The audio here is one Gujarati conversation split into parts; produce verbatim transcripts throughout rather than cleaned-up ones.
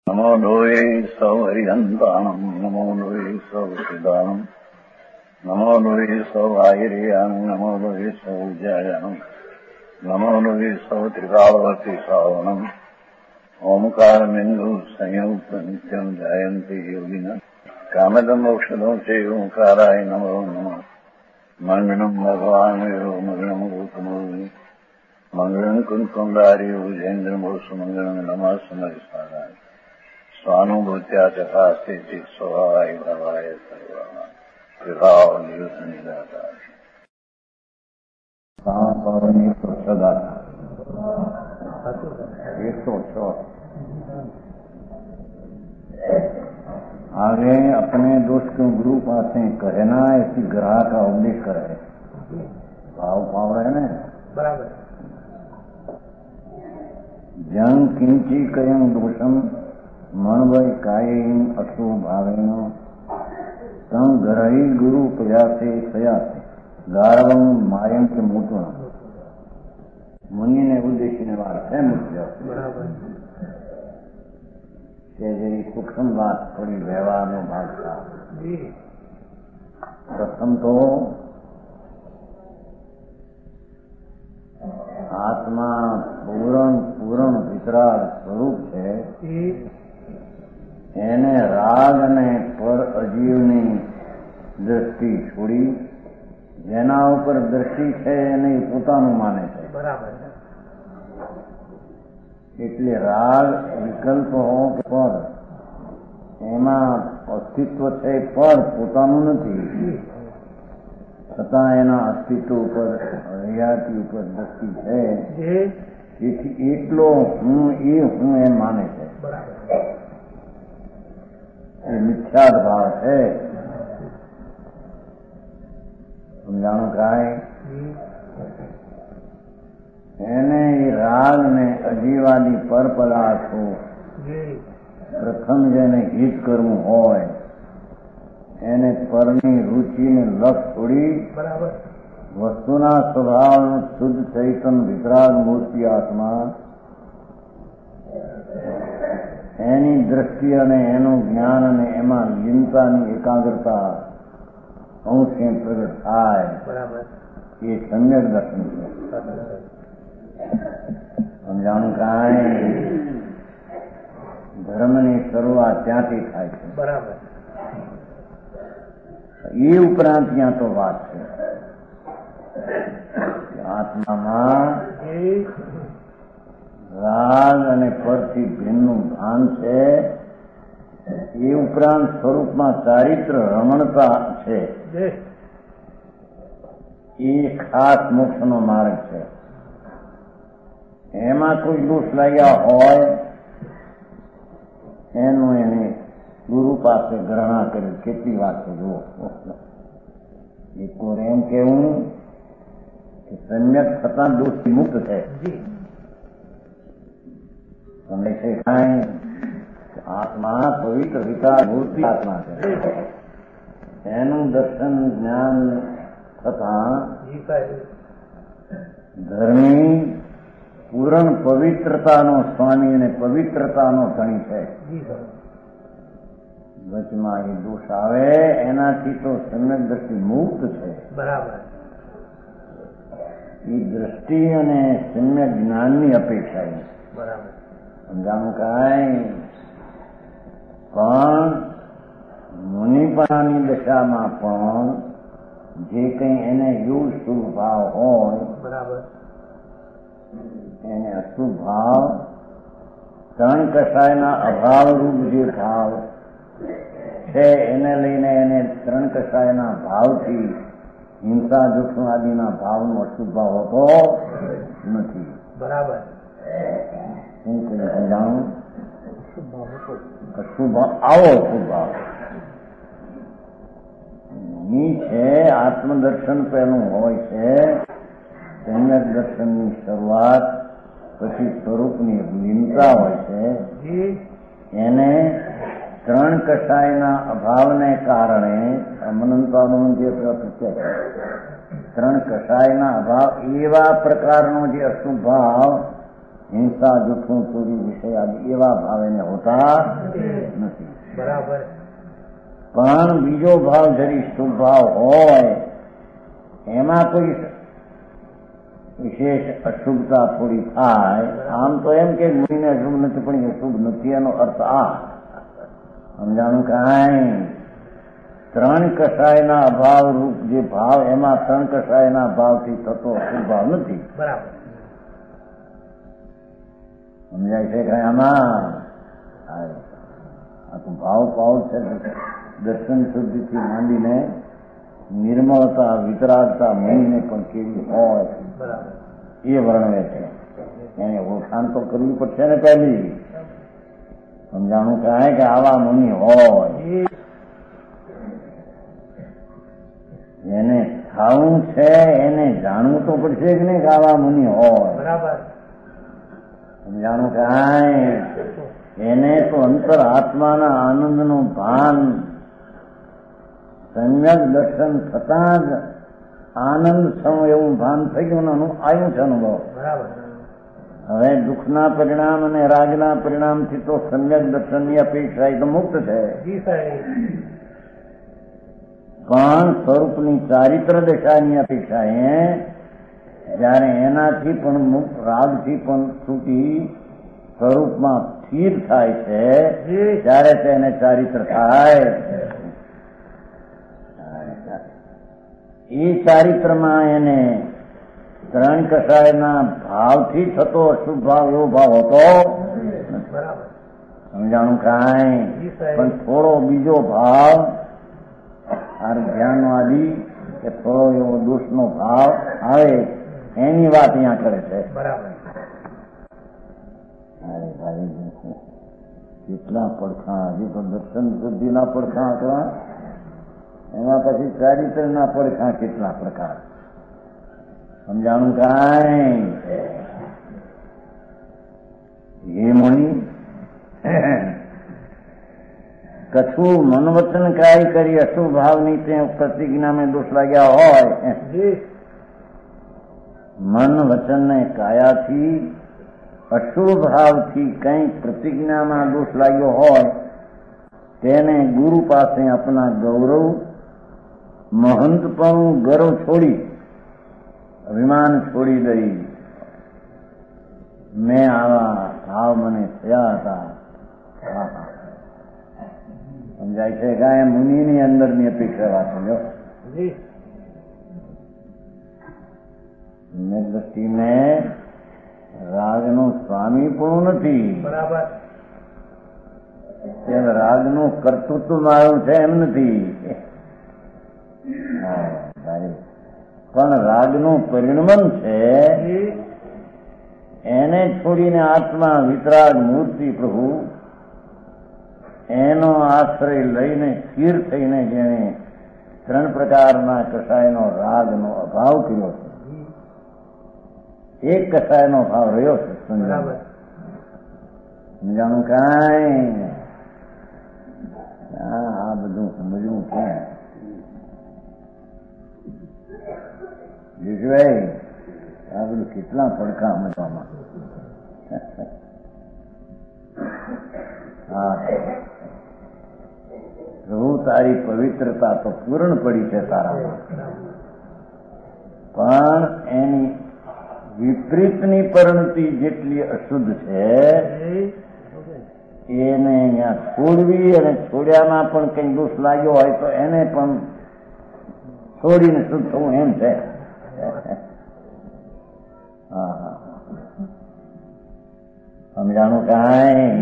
નમો લોહે સૌ હરિહંતાણમ નમો લોહે સૌ સિદાનમ નમો લોહે સૌ આયર્યાણમ નમો લોહે સૌ જયાણમ નમો લોહે સૌ ત્રિકાળવતી શ્રાવણમ ઓમકાર બિંદુ સંયુક્ત નિત્યમ જાયંતિ યોગિના કામદમ ઔષધો છે ઓંકારાય નમો નમઃ મંગળમ ભગવાન વિરો મંગળમ ગૌતમોની મંગળમ કુંકુંડારી ઉજેન્દ્રમો સુમંગળમ નમઃ સમરિસારાય સ્વાનુભૂત્યા તથા સ્થિતિ સ્વભાવાય ભવાય સર્વા વિભાવ નિયુદ્ધ નિરાકાર પાવની પ્રસદાતા एक सौ छह आगे अपने दोस्त के गुरु पास कहना ऐसी ग्रह का उपदेश करे भाव भाव रहे ना बराबर जंग किंची कयं दोषम मन वै कायेन अशो भावेन संग्रही गुरु प्रयासे प्रयासे गारवं मायं के मूतुण मुनि ने उद्देश्य વાત છે મુખ્ય કે જે સૂક્ષ્મ વાત થોડી વ્યવહારનો ભાગ છે. પ્રથમ તો આત્મા પૂરણ પૂરણ વિતરાગ સ્વરૂપ છે. એને રાગ અને પર અજીવની દ્રષ્ટિ છોડી જેના ઉપર દ્રષ્ટિ છે એને પોતાનું માને છે. બરાબર. એટલે રાગ વિકલ્પ હો પર એમાં અસ્તિત્વ છે પર પોતાનું નથી છતાં એના અસ્તિત્વ ઉપર હયાતી ઉપર દ્રષ્ટિ છે. તેથી એટલો હું એ હું એમ માને છે. એ મિથ્યાદ ભાવ છે. સમજાણું કાંઈ એને એ રાગ ને અજીવાદી પર પદાર્થો પ્રથમ જેને હિત કરવું હોય એને પરની રુચિને લક્ષ છોડી વસ્તુના સ્વભાવનું શુદ્ધ ચૈતન વિતરાગ મૂર્તિ આત્મા એની દ્રષ્ટિ અને એનું જ્ઞાન અને એમાં લીનતાની એકાગ્રતા અંશે પ્રગટ થાય એ સમ્યક દર્શન છે. સમજાણું કાંઈ ધર્મની શરૂઆત ત્યાંથી થાય છે. બરાબર. એ ઉપરાંત ત્યાં તો વાત છે આત્મામાં રાગ અને પરથી ભિન્નનું ભાન છે. એ ઉપરાંત સ્વરૂપમાં ચારિત્ર રમણતા છે. એ ખાસ મોક્ષનો માર્ગ છે. એમાં કોઈ દોષ લાગ્યા હોય એનું એને ગુરુ પાસે ગ્રહણા કર્યું. કેટલી વાત છે જુઓ. એક વાર એમ કેવું કે સમ્યક થતા દોષથી મુક્ત છે. તમને છે કાંઈ આત્મા પવિત્ર વિકાર મૂર્તિ આત્મા છે. એનું દર્શન જ્ઞાન થતા ધર્મી પૂરણ પવિત્રતાનો સ્વામી અને પવિત્રતાનો ધણી છે. વચમાં એ દોષ આવે એનાથી તો સમ્યક દ્રષ્ટિ મુક્ત છે. બરાબર. એ દ્રષ્ટિ અને સમ્યક જ્ઞાનની અપેક્ષા છે. બરાબર. સમજાણું કાંઈ પણ મુનિપણાની દશામાં પણ જે કંઈ એને યોગ શુભ ભાવ હોય બરાબર એને અશુભ ભાવ ત્રણ કષાયના અભાવરૂપ જે ભાવ છે એને લઈને એને ત્રણ કષાયના ભાવથી હિંસા દુઃખ આદિના ભાવનો અશુભ ભાવ હોતો નથી. બરાબર. શું કહ્યું સમજાણું? અશુભ આવો અશુભ ભાવ ની છે. આત્મદર્શન પહેલું હોય છે. સમ્યક દર્શનની શરૂઆત પછી સ્વરૂપની લીનતા હોય છે. એને ત્રણ કષાયના અભાવને કારણે અનંતાનું જે પ્રત્યે ત્રણ કષાયના અભાવ એવા પ્રકારનો જે અશુભ ભાવ હિંસા, જૂઠું, ચોરી, વિષય આદિ એવા ભાવ એને હોતા નથી. બરાબર. પણ બીજો ભાવ જરી શુભ ભાવ હોય એમાં કોઈ વિશેષ અશુભતા થોડી થાય. આમ તો એમ કે મુનિને અશુભ નથી પણ એ શુભ નથી એનો અર્થ આ સમજાણું. કાંઈ ત્રણ કષાયના અભાવ રૂપ જે ભાવ એમાં ત્રણ કષાયના ભાવથી થતો અશુભ ભાવ નથી. બરાબર. સમજાય છે કાંઈ આમાં? આ તો ભાવ ભાવ છે. દર્શન શુદ્ધિથી માંડીને નિર્મળતા, વિતરાગતા મુનિને પણ કેવી હોય એ વર્ણવે છે. એને ઓળખાણ તો કરવી પડશે ને પહેલી. સમજાણું કહે કે આવા મુનિ હોય એને ખાવું છે, એને જાણવું તો પડશે કે નહીં કે આવા મુનિ હોય. સમજાણું કાંઈ એને તો અંતર આત્માના આનંદનું ભાન સમ્યક દર્શન થતાં જ આનંદ સમ એવું ભાન થઈ ગયું આવ્યું છે અનુભવ. હવે દુઃખના પરિણામ અને રાગના પરિણામથી તો સમ્યક દર્શનની અપેક્ષા એ તો મુક્ત છે. પણ સ્વરૂપની ચારિત્ર દશાની અપેક્ષા એ જયારે એનાથી પણ મુક્ત, રાગથી પણ છૂટી સ્વરૂપમાં સ્થિર થાય છે ત્યારે તેને ચારિત્ર થાય. એ ચારિત્રમાં એને ત્રણ કષાયના ભાવથી થતો અશુભ ભાવ એવો ભાવ હોતો સમજાણું કાંઈ. પણ થોડો બીજો ભાવ ધ્યાન આદિ કે થોડો એવો દોષનો ભાવ આવે એની વાત અહીંયા કરે છે. કેટલા પડખાં હજી તો દર્શન શુદ્ધિના પડખાં હતા, એમાં પછી ચારિત્રના પડખાં કેટલા પ્રકાર. સમજાણું કાંઈ. એ મુનિ કછું મન વચન કાય કરી અશુભ ભાવની તે પ્રતિજ્ઞામાં દોષ લાગ્યા હોય, મન વચન ને કાયાથી અશુભ ભાવથી કઈ પ્રતિજ્ઞામાં દોષ લાગ્યો હોય તેને ગુરુ પાસે આપના ગૌરવ, મહંતપણું, ગર્વ છોડી, અભિમાન છોડી દઈ મેં આવા ભાવ મને થયા હતા. સમજાય છે કાંઈ? મુનિની અંદરની અપેક્ષા વાત સમજો. દ્રષ્ટિને રાગનું સ્વામી પણ નથી, રાગનું કર્તૃત્વ મારું છે એમ નથી, પણ રાગનું પરિણમન છે એને છોડીને આત્મા વિતરાગ મૂર્તિ પ્રભુ એનો આશ્રય લઈને સ્થિર થઈને જેને ત્રણ પ્રકારના કષાયનો રાગનો અભાવ કર્યો છે, એક કષાયનો ભાવ રહ્યો છે. સમજાણું કાંઈ? આ બધું સમજવું ક્યાં? જીજુભાઈ આ બધું કેટલા પડખા સમજવામાં. હા પ્રભુ તારી પવિત્રતા તો પૂર્ણ પડી છે તારામાં, પણ એની વિપરીતની પરિણતિ જેટલી અશુદ્ધ છે એને અહીંયા છોડવી, અને છોડ્યામાં પણ કઈ દોષ લાગ્યો હોય તો એને પણ છોડીને શુદ્ધ થવું એમ છે. હા હા સમજાણું કાંઈ?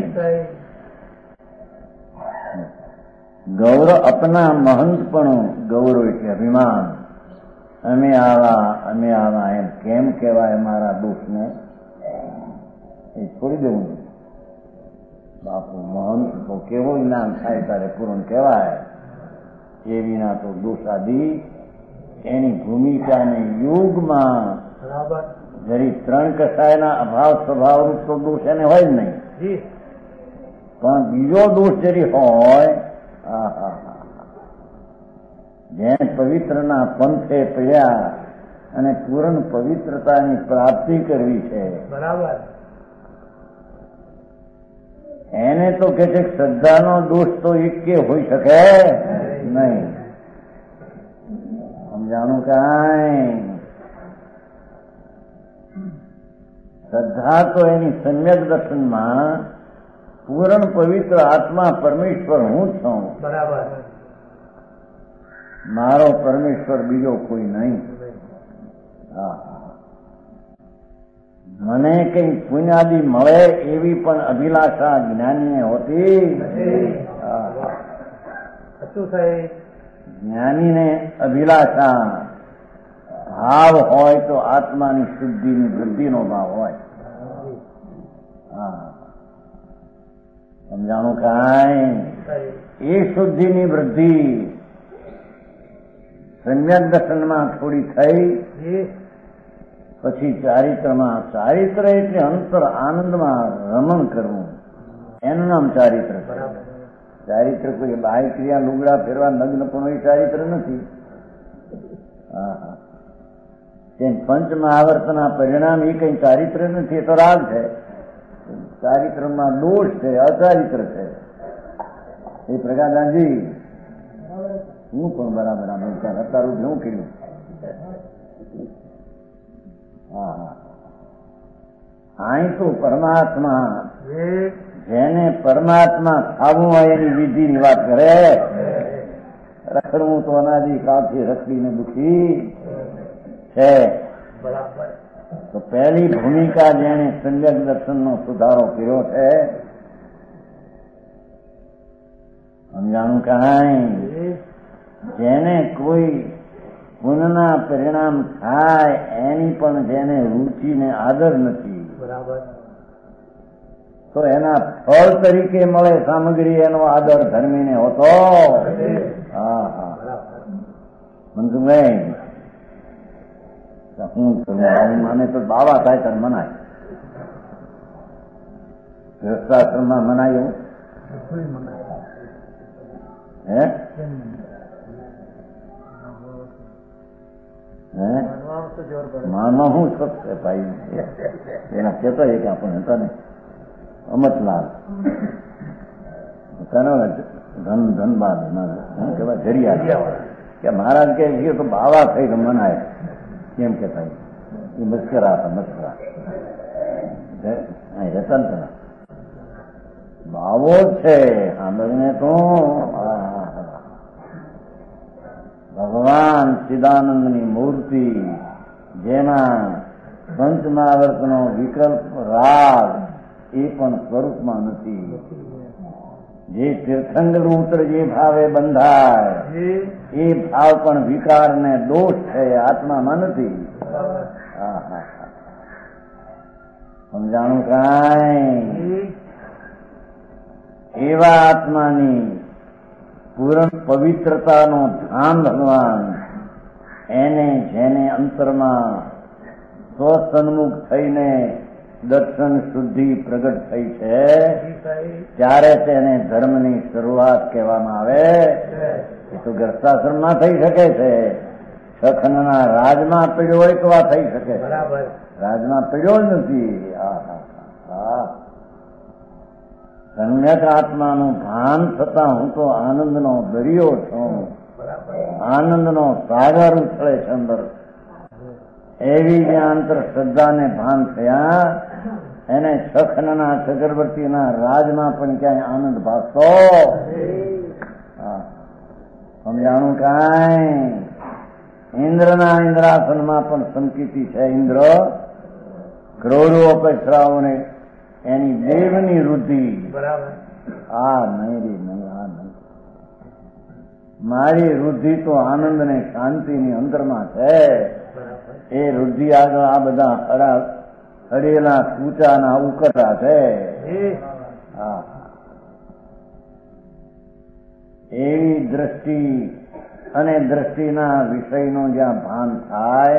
ગૌરવ અપના મહંતપણું, ગૌરવ એટલે અભિમાન. અમે આવા અમે આવા એમ કેમ કહેવાય મારા દુઃખને એ છોડી દેવું. બાપુ મહંત તો કેવો જ્ઞાન થાય ત્યારે પૂર્ણ કહેવાય. એ વિના તો દોષાદી એની ભૂમિકાને યુગમાં જરી ત્રણ કસાયના અભાવ સ્વભાવરૂપ તો દોષ એને હોય જ નહીં, પણ બીજો દોષ જરી હોય, જેને પવિત્રના પંથે પડ્યા અને પૂર્ણ પવિત્રતાની પ્રાપ્તિ કરવી છે, બરાબર તો કે છે શ્રદ્ધાનો દોષ તો એક કે હોઈ શકે નહીં. સમજાણું કાંઈ? શ્રદ્ધા તો એની સમ્યક દર્શનમાં પૂર્ણ પવિત્ર આત્મા પરમેશ્વર હું છું, બરાબર, મારો પરમેશ્વર બીજો કોઈ નહીં. મને કઈ પુણ્યાદિ મળે એવી પણ અભિલાષા જ્ઞાનીને હોતી. જ્ઞાનીને અભિલાષા ભાવ હોય તો આત્માની શુદ્ધિની વૃદ્ધિનો ભાવ હોય. હા, સમજાણું કાંઈ? એ શુદ્ધિની વૃદ્ધિ સમ્યક દર્શનમાં થોડી થઈ, પછી ચારિત્રમાં. ચારિત્ર એટલે અંતર આનંદમાં રમણ કરવું, એનું નામ ચારિત્ર. ચારિત્ર કોઈ બાહ્ય ક્રિયા લુગડા ફેરવા નગ્ન પણ એ ચારિત્ર નથી. હા હા, પંચ મહાવર્તના પરિણામ એ કઈ ચારિત્ર નથી, એ તો રાગ છે. ચારિત્રમાં દોષ છે, અચારિત્ર છે. એ પ્રકાશજી હું પણ બરાબર આ બોલતા અત્યારું હું કર્યું. હા હા, અહીં તો પરમાત્મા, જેને પરમાત્મા થવું હોય એની વિધિની વાત કરે. રખડવું તો અનાદિ કાળથી રખડીને દુખી છે. તો પહેલી ભૂમિકા જેને સમ્યક દર્શનનો સુધારો કર્યો છે, સમજાણું કાંઈ? જેને કોઈ પુણ્યના પરિણામ થાય એની પણ જેને રુચિ ને આદર નથી, બરાબર, તો એના ફળ તરીકે મળે સામગ્રી, એનો આદર ધર્મીને હોતો. હા હા, મંજુભાઈ હું મને તો બાવા થાય ત્યારે મનાય. ગૃહસ્થાશ્રમમાં મનાયું હે હે માનમાં શું શોખ છે ભાઈ? એના કહેતા કે આપણે હતા ને અમતલાલ ધન ધનબાદ શું કહેવાય જરિયા, કે મહારાજ કે તો બાવા થઈ તો મનાય કેમ કેતા? એ મસ્કરા હતા, મસ્કરા રહેતા ને બાવો છે સાંભળીને તો. ભગવાન ચિદાનંદની મૂર્તિ, જેમાં પંચમહાવર્તનો વિકલ્પ રાગ એ પણ સ્વરૂપમાં નથી. જે તીર્થંકર ઉત્તર જે ભાવે બંધાય એ ભાવ પણ વિકાર ને દોષ છે, આત્મામાં નથી. હા હા, સમજાણું કાંઈ? એવા આત્માની પૂર્ણ પવિત્રતાનો ધામ ભગવાન, એને જેને અંતરમાં સ્વસન્મુખ થઈને દર્શન શુદ્ધિ પ્રગટ થઈ છે, ત્યારે તેને ધર્મની શરૂઆત કહેવામાં આવે. એ તો ગૃહસ્થાશ્રમમાં થઈ શકે છે, સખનના રાજમાં પીડ્યો હોય તો આ થઈ શકે. રાજમાં પીડ્યો જ નથી. હા હા હા, સમ્યક આત્માનું ભાન થતા હું તો આનંદનો દરિયો છું, આનંદનો સાગર ઉછળે છે અંદર. એવી જ્યાં અંતર શ્રદ્ધાને ભાન થયા, એને સખનના ચક્રવર્તીના રાજમાં પણ ક્યાંય આનંદ ભાસતો. સમજાણું કાંઈ? ઇન્દ્રના ઇન્દ્રાસનમાં પણ સંકિતિ છે. ઇન્દ્ર કરોડો અપેક્ષાઓને એની દેવની વૃદ્ધિ. આ નહીં રે નહીં, આ નહીં. મારી વૃદ્ધિ તો આનંદ ને શાંતિની અંદરમાં છે. એ વૃદ્ધિ આગળ આ બધા હડા હડેલા કૂચાના ઉકરા છે. હા, એવી દ્રષ્ટિ અને દ્રષ્ટિના વિષયનું જ્યાં ભાન થાય,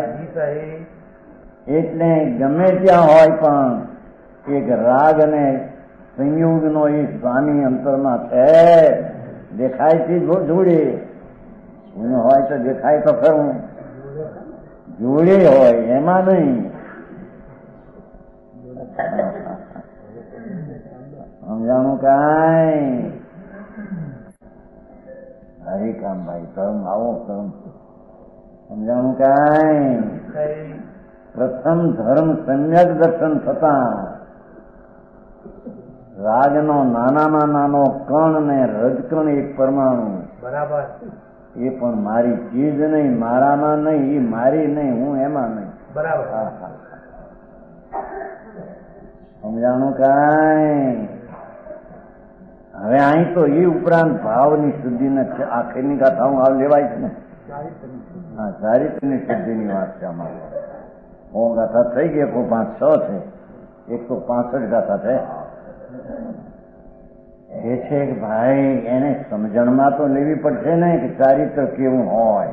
એટલે ગમે ત્યાં હોય પણ એક રાગ અને સંયોગનો એ સ્વામી અંતરમાં છે. દેખાય છે જોડે હોય તો દેખાય તો ખરું, જોડે હોય એમાં નહીં. સમજાણું કાંઈ હરિકામ ભાઈ ધર્મ આવો ધર્મ સમજાણું કાંઈ પ્રથમ ધર્મ સમ્યક દર્શન થતા રાજનો નાનામાં નાનો કણ ને રજકણ એક પરમાણુ બરાબર એ પણ મારી ચીજ નહીં, મારામાં નહીં, એ મારી નહીં, હું એમાં નહીં. બરાબર સમજાણું કાંઈ હવે અહીં તો એ ઉપરાંત ભાવની શુદ્ધિ ને આખીરની ગાથા હું હાલ લેવાય છે ને. હા, ચારિત્રની શુદ્ધિની વાત છે અમારે. ઓ ગાથા થઈ ગઈ, કોઈ પાંચ છ છે, એક તો પાસઠ ગાથા છે. એ છે કે ભાઈ એને સમજણમાં તો લેવી પડશે ને કે ચારિત્ર કેવું હોય.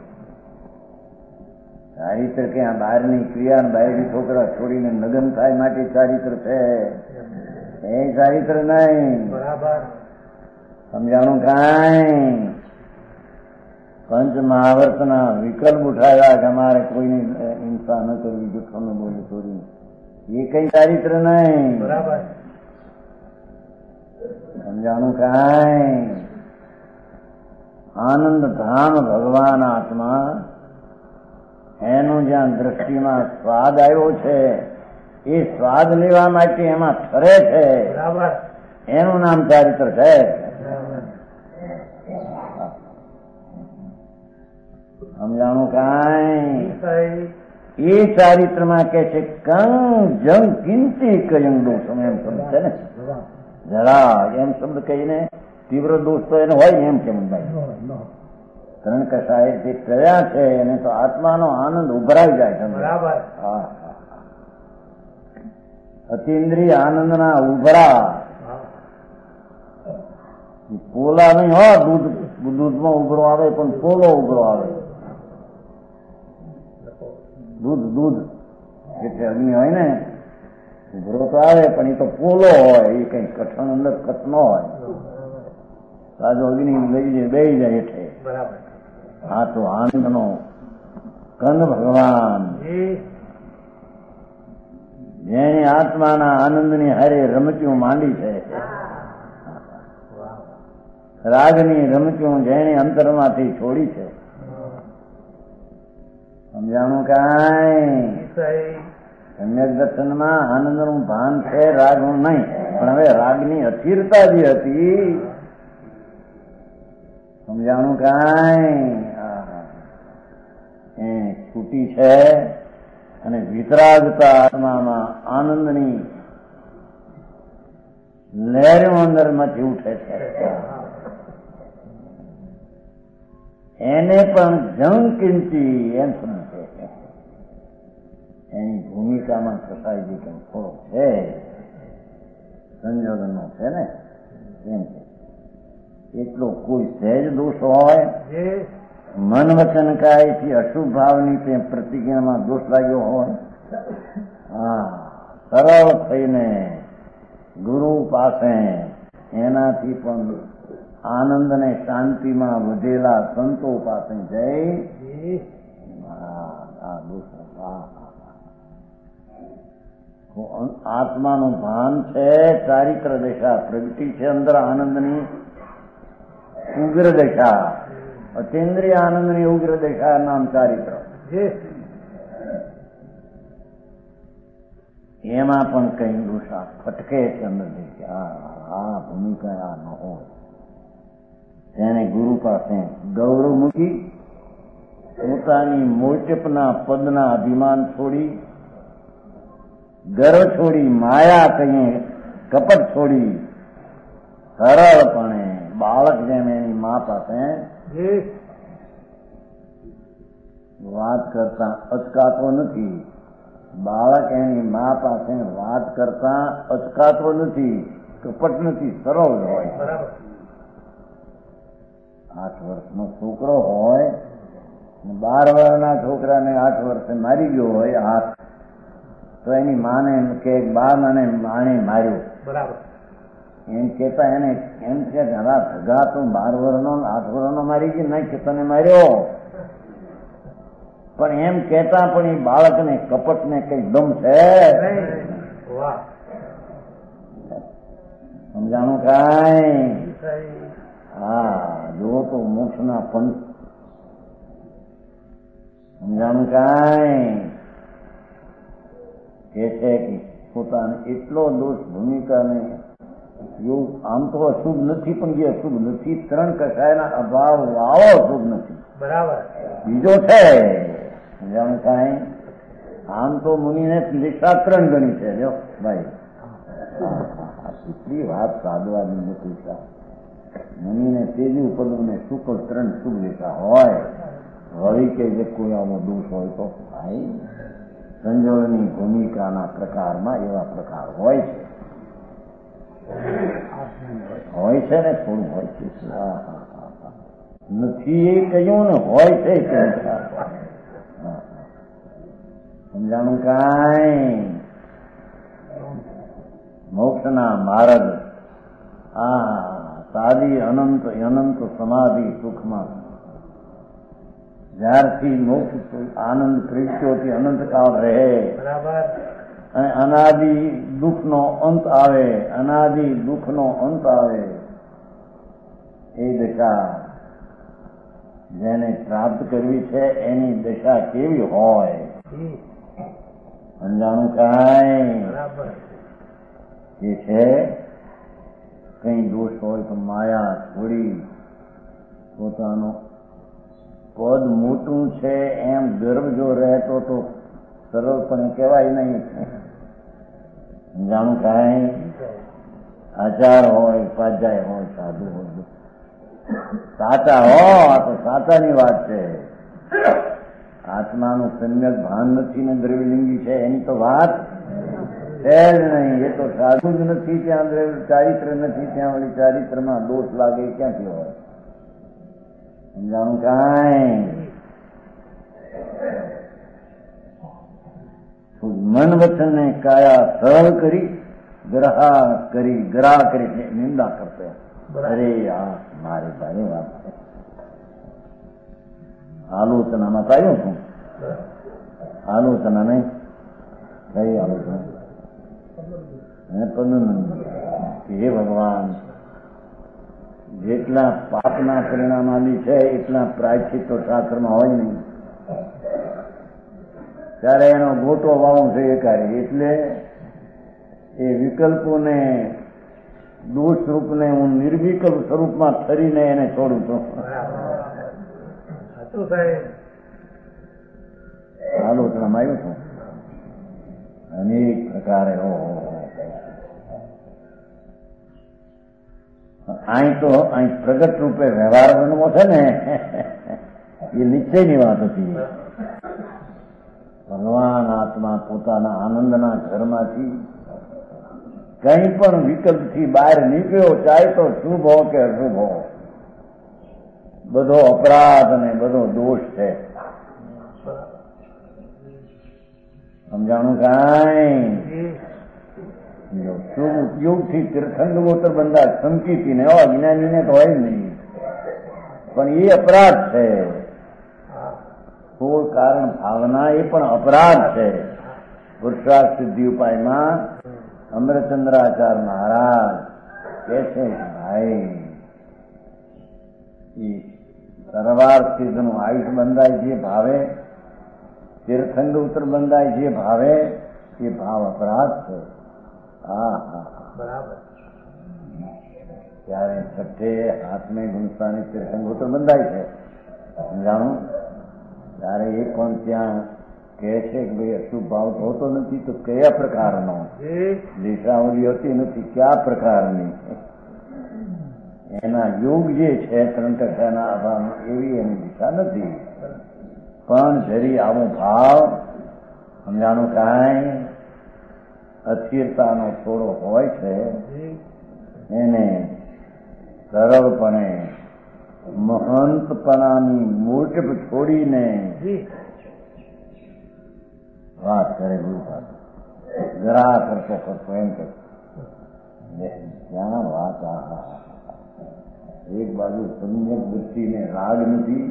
ચારિત્ર કે આ બહારની ક્રિયા બહારની છોકરા છોડીને લગ્ન થાય માટે ચારિત્ર છે, એ ચારિત્ર નહીં. બરાબર સમજાણું કાંઈ પંચ મહાવર્તના વિકલ્પ ઉઠાવ્યા કે અમારે કોઈની હિંસા ન કરવી, જૂઠું ન બોલે ચોરી, એ કઈ ચારિત્ર નહીં. બરાબર સમજાણું કાંઈ આનંદ ધામ ભગવાન આત્મા એનું જ્યાં દ્રષ્ટિમાં સ્વાદ આવ્યો છે એ સ્વાદ લેવા માટે એમાં ઠરે છે, બરાબર એનું નામ ચારિત્ર છે. સમજાણું કાંઈ એ ચારિત્રમાં કે છે કંગ જંગ કિંચી કયંગ દોષ એમ શબ્દ છે ને, જરા એમ શબ્દ કહીને તીવ્ર દોષ તો એને હોય ને એમ કેમ ભાઈ ત્રણ કસાય જે કયા છે એને તો આત્માનો આનંદ ઉભરાઈ જાય છે. બરાબર હા, અતિન્દ્રિય આનંદના ઉભરા પોલા નહીં હો, દૂધ દૂધમાં ઉભરો આવે પણ પોલો ઉભરો આવે. દૂધ દૂધ એટલે અગ્નિ હોય ને ઉભરો તો આવે પણ એ તો પોલો હોય, એ કઈ કઠણ અંદર કટ ન હોય. તાજો અગ્નિ લઈ જાય બેસી જાય હેઠે. બરાબર આ તો આનંદનો કંદ ભગવાન જેને આત્માના આનંદની હારે રમચું માંડી છે, રાગની રમચું જેને અંતરમાંથી છોડી છે. સમજાણું કાંઈ સમ્યક દર્શનમાં આનંદનું ભાન છે, રાગનું નહીં. પણ હવે રાગની અસ્થિરતા જે હતી સમજાણું કાંઈ એ છૂટી છે અને વિતરાગતા આત્મામાં આનંદની લહેરો અંદરમાંથી ઉઠે છે. એને પણ જંગ કિંચી એમ સમજે છે. એની ભૂમિકામાં કસાઈજી કંઈ થોડો છે, સંજોગનો છે ને એમ છે. એટલો કોઈ સહેજ દોષ હોય, મન વચન કાયથી અશુભ ભાવની તે પ્રતિક્રિયામાં દોષ લાગ્યો હોય, હા સરળ થઈને ગુરુ પાસે એનાથી પણ આનંદ ને શાંતિમાં વધેલા સંતો પાસે જઈ આત્માનું ભાન છે, ચારિત્ર દશા પ્રગતિ છે, અંદર આનંદની ઉગ્ર દશા, અતિન્દ્રિય આનંદની ઉગ્ર દશા નામ ચારિત્ર. એમાં પણ કઈ દોષા ફટકે છે અંદરથી, આ ભૂમિકા આ ન હોય. તેને ગુરુ પાસે ગૌરવ મૂકી પોતાની મોટપના પદના અભિમાન છોડી, ગર્વ છોડી, માયા કહીએ કપટ છોડી, સરળપણે બાળક જેમ એની મા પાસે વાત કરતા અચકાતો નથી. બાળક એની મા પાસે વાત કરતા અચકાતો નથી, કપટ નથી, સરળ હોય. આઠ વર્ષનો છોકરો હોય, બાર વર્ષના છોકરાને આઠ વર્ષે મારી ગયો હોય હાથ, તો એની માને એમ કે બા મને માણે માર્યો, બરાબર એમ કેતા એને એમ કે ઘણા ભગા તું બાર વર્ષનો આઠ વર્ષનો મારી ગયો નહીં કે તને માર્યો. પણ એમ કેતા પણ એ બાળકને કપટને કઈ દમ છે. સમજાણું કાંઈ? હા, જુઓ તો મોક્ષના પંથ. સમજાણું કાંઈ? કે છે કે પોતાને એટલો દોષ ભૂમિકાને યોગ આમ તો અશુભ નથી, પણ જે અશુભ નથી ત્રણ કસાયના અભાવ વાળો અશુભ નથી. બરાબર. બીજો છે. સમજાણું કાંઈ? આમ તો મુનિને દિશા ત્રણ ગણી છે. જો ભાઈ, કેટલી વાત સાધવાની નથી. મુનિને તેજી પદને શુક્લ ત્રણ શુભ દિશા હોય. વળી કે જે કોઈ આવો દોષ હોય તો ભાઈ સંજોગની ભૂમિકાના પ્રકારમાં એવા પ્રકાર હોય છે. હોય છે ને, થોડું હોય છે. નથી એ કહ્યું ને, હોય છે. સમજાણું કાંઈ? મોક્ષના માર્ગ આ સાદી અનંત અનંત સમાધિ સુખમાં જ્યારથી મોક્ષ આનંદ પ્રગટ્યોથી અનંતકાળ રહે, અને અનાદિ દુઃખનો અંત આવે, અનાદિ દુઃખનો અંત આવે, એ દશા જેને પ્રાપ્ત કરવી છે એની દશા કેવી હોય? સમજાણું કાંઈ? એ છે કઈ દોષ હોય તો માયા છોડી પોતાનો પદ મોટું છે એમ ગર્વ જો રહેતો તો સરળપણે કહેવાય નહીં. સમજાણું કાંઈ? આચાર હોય, ઉપાધ્યાય હોય, સાધુ હોય, સાચા હો, આ તો સાચાની વાત છે. આત્માનું સમ્યક ભાન નથી ને દ્રવ્યલિંગી છે એની તો વાત છે જ નહીં. એ તો સાધુ જ નથી ત્યાં ચારિત્ર નથી, ત્યાં વળી ચારિત્રમાં દોષ લાગે ક્યાંથી હોય? સમજાણું કાંઈ? મન વચન ને કાયા સરળ કરી ગ્રહા કરી ગ્રાહ કરી નિંદા કરતો. અરે આ મારી ભાઈ વાત છે. આલોચનામાં તો આવ્યું છું. આલોચના નહીં કઈ આલોચના? હે ભગવાન, જેટલા પાપના પરિણામ આદિ છે એટલા પ્રાયશ્ચિત તો શાસ્ત્રમાં હોય નહીં. ત્યારે એનો ગોટો વાવું છે એ કાર્ય. એટલે એ વિકલ્પોને દોષ રૂપને હું નિર્વિકલ્પ સ્વરૂપમાં ઠરીને એને છોડું છું. આલોચનામાં આવ્યું છું અનેક પ્રકારે. અહીં તો અહીં પ્રગટ રૂપે વ્યવહાર બનવો છે ને, એ નિશ્ચયની વાત હતી. ભગવાન આત્મા પોતાના આનંદના ઘરમાંથી કંઈ પણ વિકલ્પથી બહાર નીકળ્યો, ચાહે તો શુભ હો કે અશુભ હો, બધો અપરાધ અને બધો દોષ છે. સમજાણું કાંઈ? શુભ ઉપયોગથી તીર્થંકર બંધા સંકિતી ને અજ્ઞાનીને તો હોય નહીં, પણ એ અપરાધ છે. મૂળ કારણ ભાવના એ પણ અપરાધ છે. પુરુષાર્થ સિદ્ધિ ઉપાયમાં અમરચંદ્રાચાર્ય મહારાજ કે છે ભાઈ એ સરવાર સિદ્ધનું આયુષ બંધાય જે ભાવે, તીર્થંગ ઉત્તર બંધાય જે ભાવે, એ ભાવ અપરાધ છે. હા હા બરાબર. ત્યારે છઠ્ઠે હાથમે ગુણસ્થાની તીર્થંગોત્ર બંધાય છે. સમજાણું? ત્યારે એ પણ ત્યાં કહે છે કે ભાઈ અશુભ ભાવ હોતો નથી તો કયા પ્રકારનો? દિશાવલી હોતી નથી, કયા પ્રકારની? એના યોગ જે છે ત્રણ ટકાના અભાવમાં એવી એની દિશા નથી. પણ જરી આવો ભાવ, સમજાણું કાંઈ, અસ્થિરતાનો થોડો હોય છે, એને સરળપણે મહંતપણાની મોટપ છોડીને વાત કરે. જરા કરતો કરતો એમ કે ક્યાં વાત. એક બાજુ સમ્યક દ્રષ્ટિને રાગ નથી,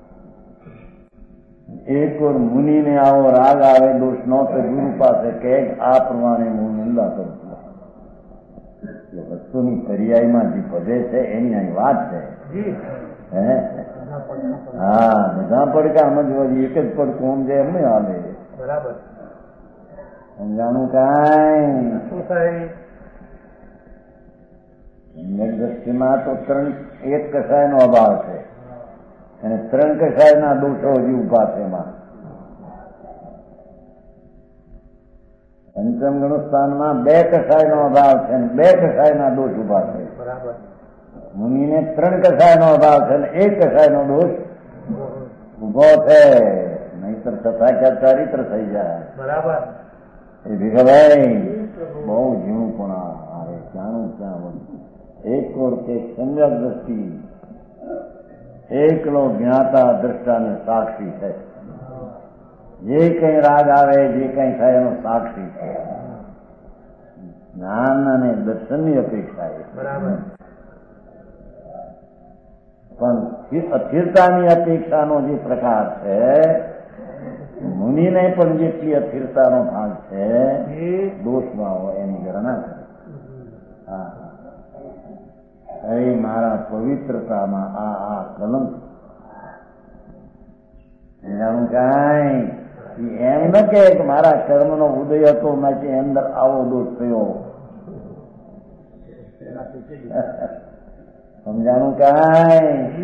એક ઓર મુનિને આવો રાગ આવે દોષ નો તો ગુરુ પાસે કે આ પ્રમાણે હું નિંદા કરું છું. વસ્તુની પર્યાયમાં જે પદે છે એની અહીં વાત છે. હે હા, બધા પડકા સમજવા એક જ પડકું સમજે એમ નહીં હાલે. બરાબર સમજાણું કાંઈ શું થાય? દ્રષ્ટિમાં તો ત્રણ એક કસાયનો અભાવ છે અને ત્રણ કસાયના દોષો હજી ઉભા છે. એમાં પંચમ ગણુસ્થાનમાં બે કસાયનો અભાવ છે અને બે કસાયના દોષ ઉભા છે. બરાબર મુનિને ત્રણ કસાયનો અભાવ છે અને એક કસાયનો દોષ ઉભો છે. નહીતર તથા ક્યાં ચારિત્ર થઈ જાય. બરાબર એ ભીખાભાઈ બહુ ઝીણું પણ આવે જાણું ક્યાં એક કોર કે સમ્યક દ્રષ્ટિ એકલો જ્ઞાતા દ્રષ્ટા ને સાક્ષી છે. જે કઈ રાગ આવે જે કઈ થાય એનો સાક્ષી છે. જ્ઞાન અને દર્શનની અપેક્ષા એ બરાબર પણ અસ્થિરતાની અપેક્ષાનો જે પ્રકાર છે મુનિને પણ જેટલી અસ્થિરતાનો ભાગ છે દોષમાં હોય એની ગણના કરે. હા અરે મારા પવિત્રતામાં આ આ કલંક જાણું કાંઈ એમ ન કે મારા કર્મનો ઉદય હતો માટે અંદર આવો દોષ થયો. સમજાણું કાંઈ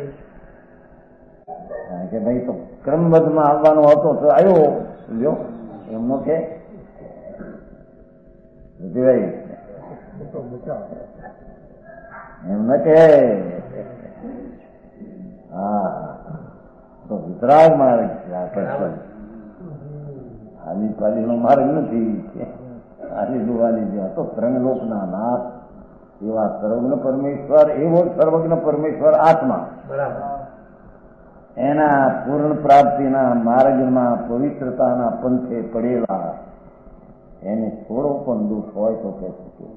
કે ભાઈ તો ક્રમબદ્ધમાં આવવાનો હતો તો આવ્યો જો એમનો કે ભાઈ એમ ન કે હા તો વિતરાગ માર્ગ છે. આકર્ષણ આલી પાલીનો માર્ગ નથી. આલી દુવાલી જે હતો ત્રણ લોકના નાથ એવા સર્વજ્ઞ પરમેશ્વર એવો સર્વજ્ઞ પરમેશ્વર આત્મા એના પૂર્ણ પ્રાપ્તિના માર્ગમાં પવિત્રતાના પંથે પડેલા એને થોડો પણ દુઃખ હોય તો કે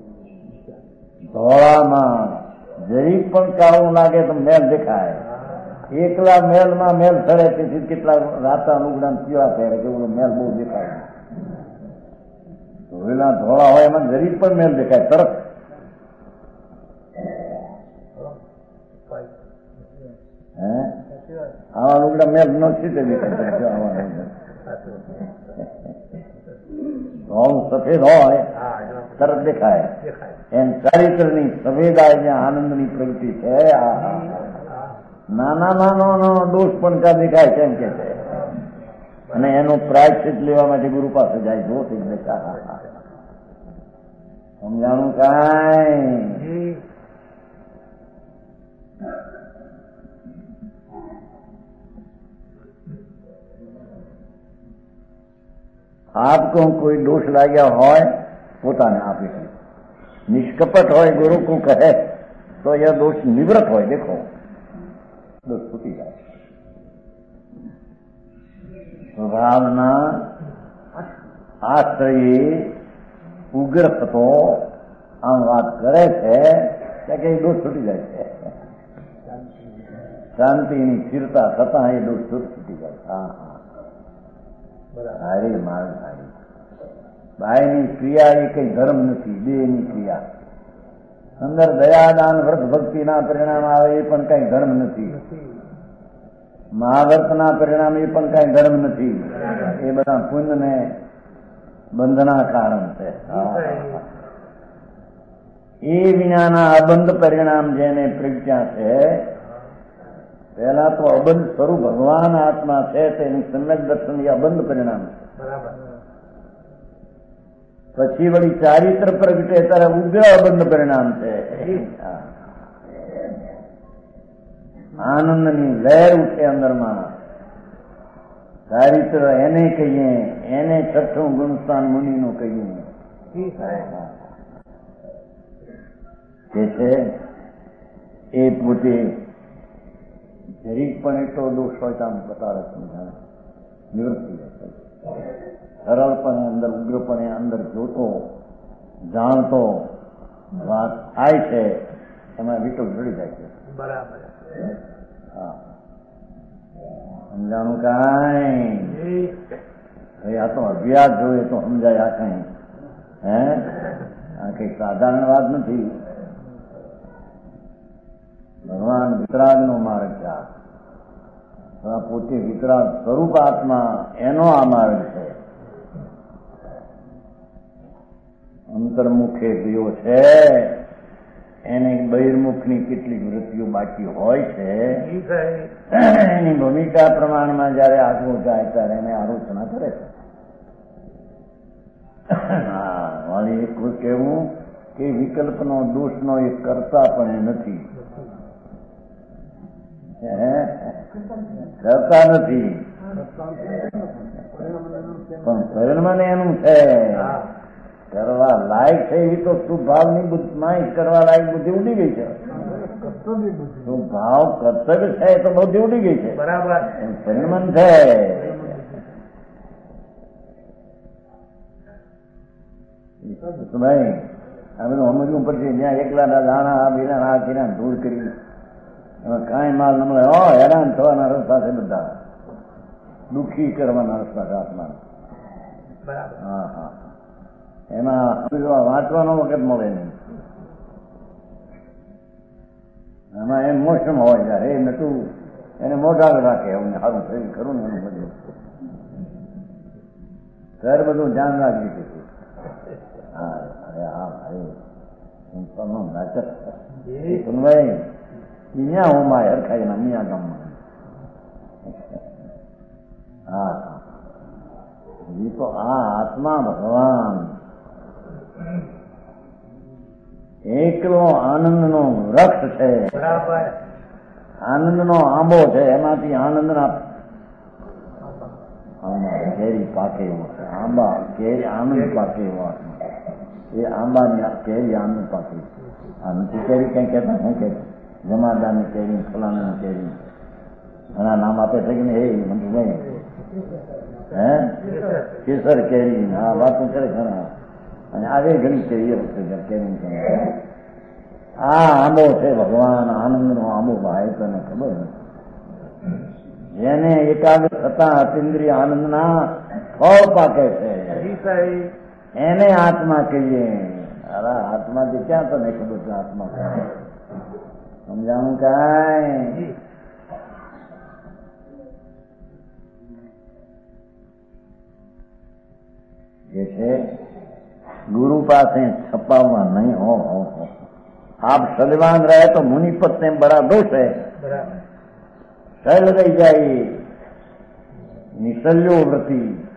ધોળામાં જરીક પણ કાળું લાગે તો મેલ દેખાય. એકલા મેલમાં મેલ થડે તેથી કેટલા રાતા લુગડા પીળા પહેરે કે મેલ બહુ દેખાય. ધોળેલા ધોળા હોય એમાં જરીક પણ મેલ દેખાય તરત. હે આવા લુગડા મેલ નો સીધે દેખાય. ધોળું સફેદ હોય તરત દેખાય. એમ ચારિત્રની સફેદા જ્યાં આનંદની પ્રગતિ છે. નાના નાનો દોષ પણ ત્યાં દેખાય કેમ કે છે અને એનું પ્રાયશ્ચિત લેવા માટે ગુરુ પાસે જાય. જો દેખા સમજાણું કાંઈ આપકો કોઈ દોષ લાગ્યા હોય પોતાને આપે છે. નિષ્કપટ હોય ગુરુ કો કહે તો એ દોષ નિવૃત્ત હોય. દેખો દોષ છૂટી જાય. સ્વભાવના આશ્રયે ઉગ્ર થતો આમ વાત કરે છે કે એ દોષ છૂટી જાય છે. શાંતિની સ્થિરતા થતા એ દોષ છૂટી જાય. હા હા હારી માર્ગ હારી. બાયની ક્રિયા એ કઈ ધર્મ નથી. દેહની ક્રિયા અંદર દયાદાન વ્રત ભક્તિના પરિણામ આવે એ પણ કઈ ધર્મ નથી. મહાવ્રતના પરિણામ એ પણ કઈ ધર્મ નથી. એ બધા પુણ્યને બંધના કારણ છે. એ વિનાના અબંધ પરિણામ જેને પ્રજ્ઞા છે પહેલા તો અબંધ સ્વરૂપ ભગવાન આત્મા છે તેની સમ્યક દર્શન એ અબંધ પરિણામ છે. પછી વળી ચારિત્ર પ્રગટે ત્યારે ઉગ્ર અબંધ પરિણામ છે. આનંદની લહેર ઉઠે અંદરમાં. ચારિત્ર એને કહીએ એને છઠ્ઠું ગુણસ્થાન મુનિનું કહીએ કે છે એ પોતે જરીક પણ એટલો દોષ હોય તો આમ કટારે સમજાવે નિવૃત્તિ સરળપણે અંદર ઉગ્રપણે અંદર જોતો જાણતો વાત થાય છે એમાં વિટો જોડી જાય છે. બરાબર હા સમજાણું કાંઈ આ તો અભ્યાસ જોઈએ તો સમજાય. આ કઈ હે આ કઈ સાધારણ વાત નથી. ભગવાન વિતરાગનો માર્ગ છે. આ પોતે વિતરાગ સ્વરૂપ આત્મા એનો આ માર્ગ છે. અંતર્મુખે ગયો છે એને બહિર્મુખની કેટલીક વૃત્તિઓ બાકી હોય છે. એની ભૂમિકા પ્રમાણમાં જયારે આગળ જાય ત્યારે એને આલોચના કરે છે. હા, વાળી એક કહેવું કે વિકલ્પનો દોષનો એક કરતા પણ એ નથી, કરતા નથી પણ પરિણામ એનું છે. કરવા લાયક છે એવી તો સુભાવની માં કરવા લાયક બુદ્ધિ ઉડી ગઈ છે. સુભાવ કર્તવ્ય છે એ તો બુદ્ધિ ઉડી ગઈ છે. બરાબર પરિણામ છે. ભાઈ આ બધું સમજવું પડશે. જ્યાં એકલા દાણા બીના આ કિના દૂર કરી એમાં કાંઈ માલ ન મળે. હો હેરાન થવાના રસ્તા છે બધા, દુઃખી કરવાના રસ્તા છે આત્મા. હા હા, એમાં વાંચવાનો વખત મળે નહીં. એમાં એમ મોસમ હોય ત્યારે એ નતું એને મોઢા રાખે એવું સારું થયું ખરું ને એનું બધું ઘર બધું ધ્યાન રાખી દીધું. હા અરે હા ભાઈ નાચત સુનવાઈ ત્યાં હું માં હરખાઈ ના મિયા ગામમાં. હા એ તો આ આત્મા ભગવાન એકલો આનંદનો વૃક્ષ છે. આનંદનો આંબો છે. એમાંથી આનંદના કેરી પાકે એવો છે. આંબા કેરી આનંદ પાકે એવો એ આંબાની કેરી આનંદ પાકે. આ નથી કેરી કઈ કહેતા શું કે જમાદારની કેરી, ફલાણાની કેરી એના નામ આપે છે કે નહીં? એ મને નહીં. હે કેસર કેરી આ વાતો કરે ઘણા. અને આવે ઘણી કેરીઓ કેરી. આ આંબો છે ભગવાન, આનંદનો આંબો. ભાઈ તને ખબર નથી જેને એકાગ્ર થતા અતિન્દ્રિય આનંદના ફળ પાકે છે એને આત્મા કહીએ. અરે આત્માથી ક્યાં તને ખબર છે આત્મા ક્યાં? સમજાણું કાંઈ? જે છે ગુરુ પાસે છપાવવા નહીં. હો હો હો આપ સલવાન રહે તો મુનિપત ને બડા દોષ है. સલ રહી જાય નિસલ્યો વૃત્તિ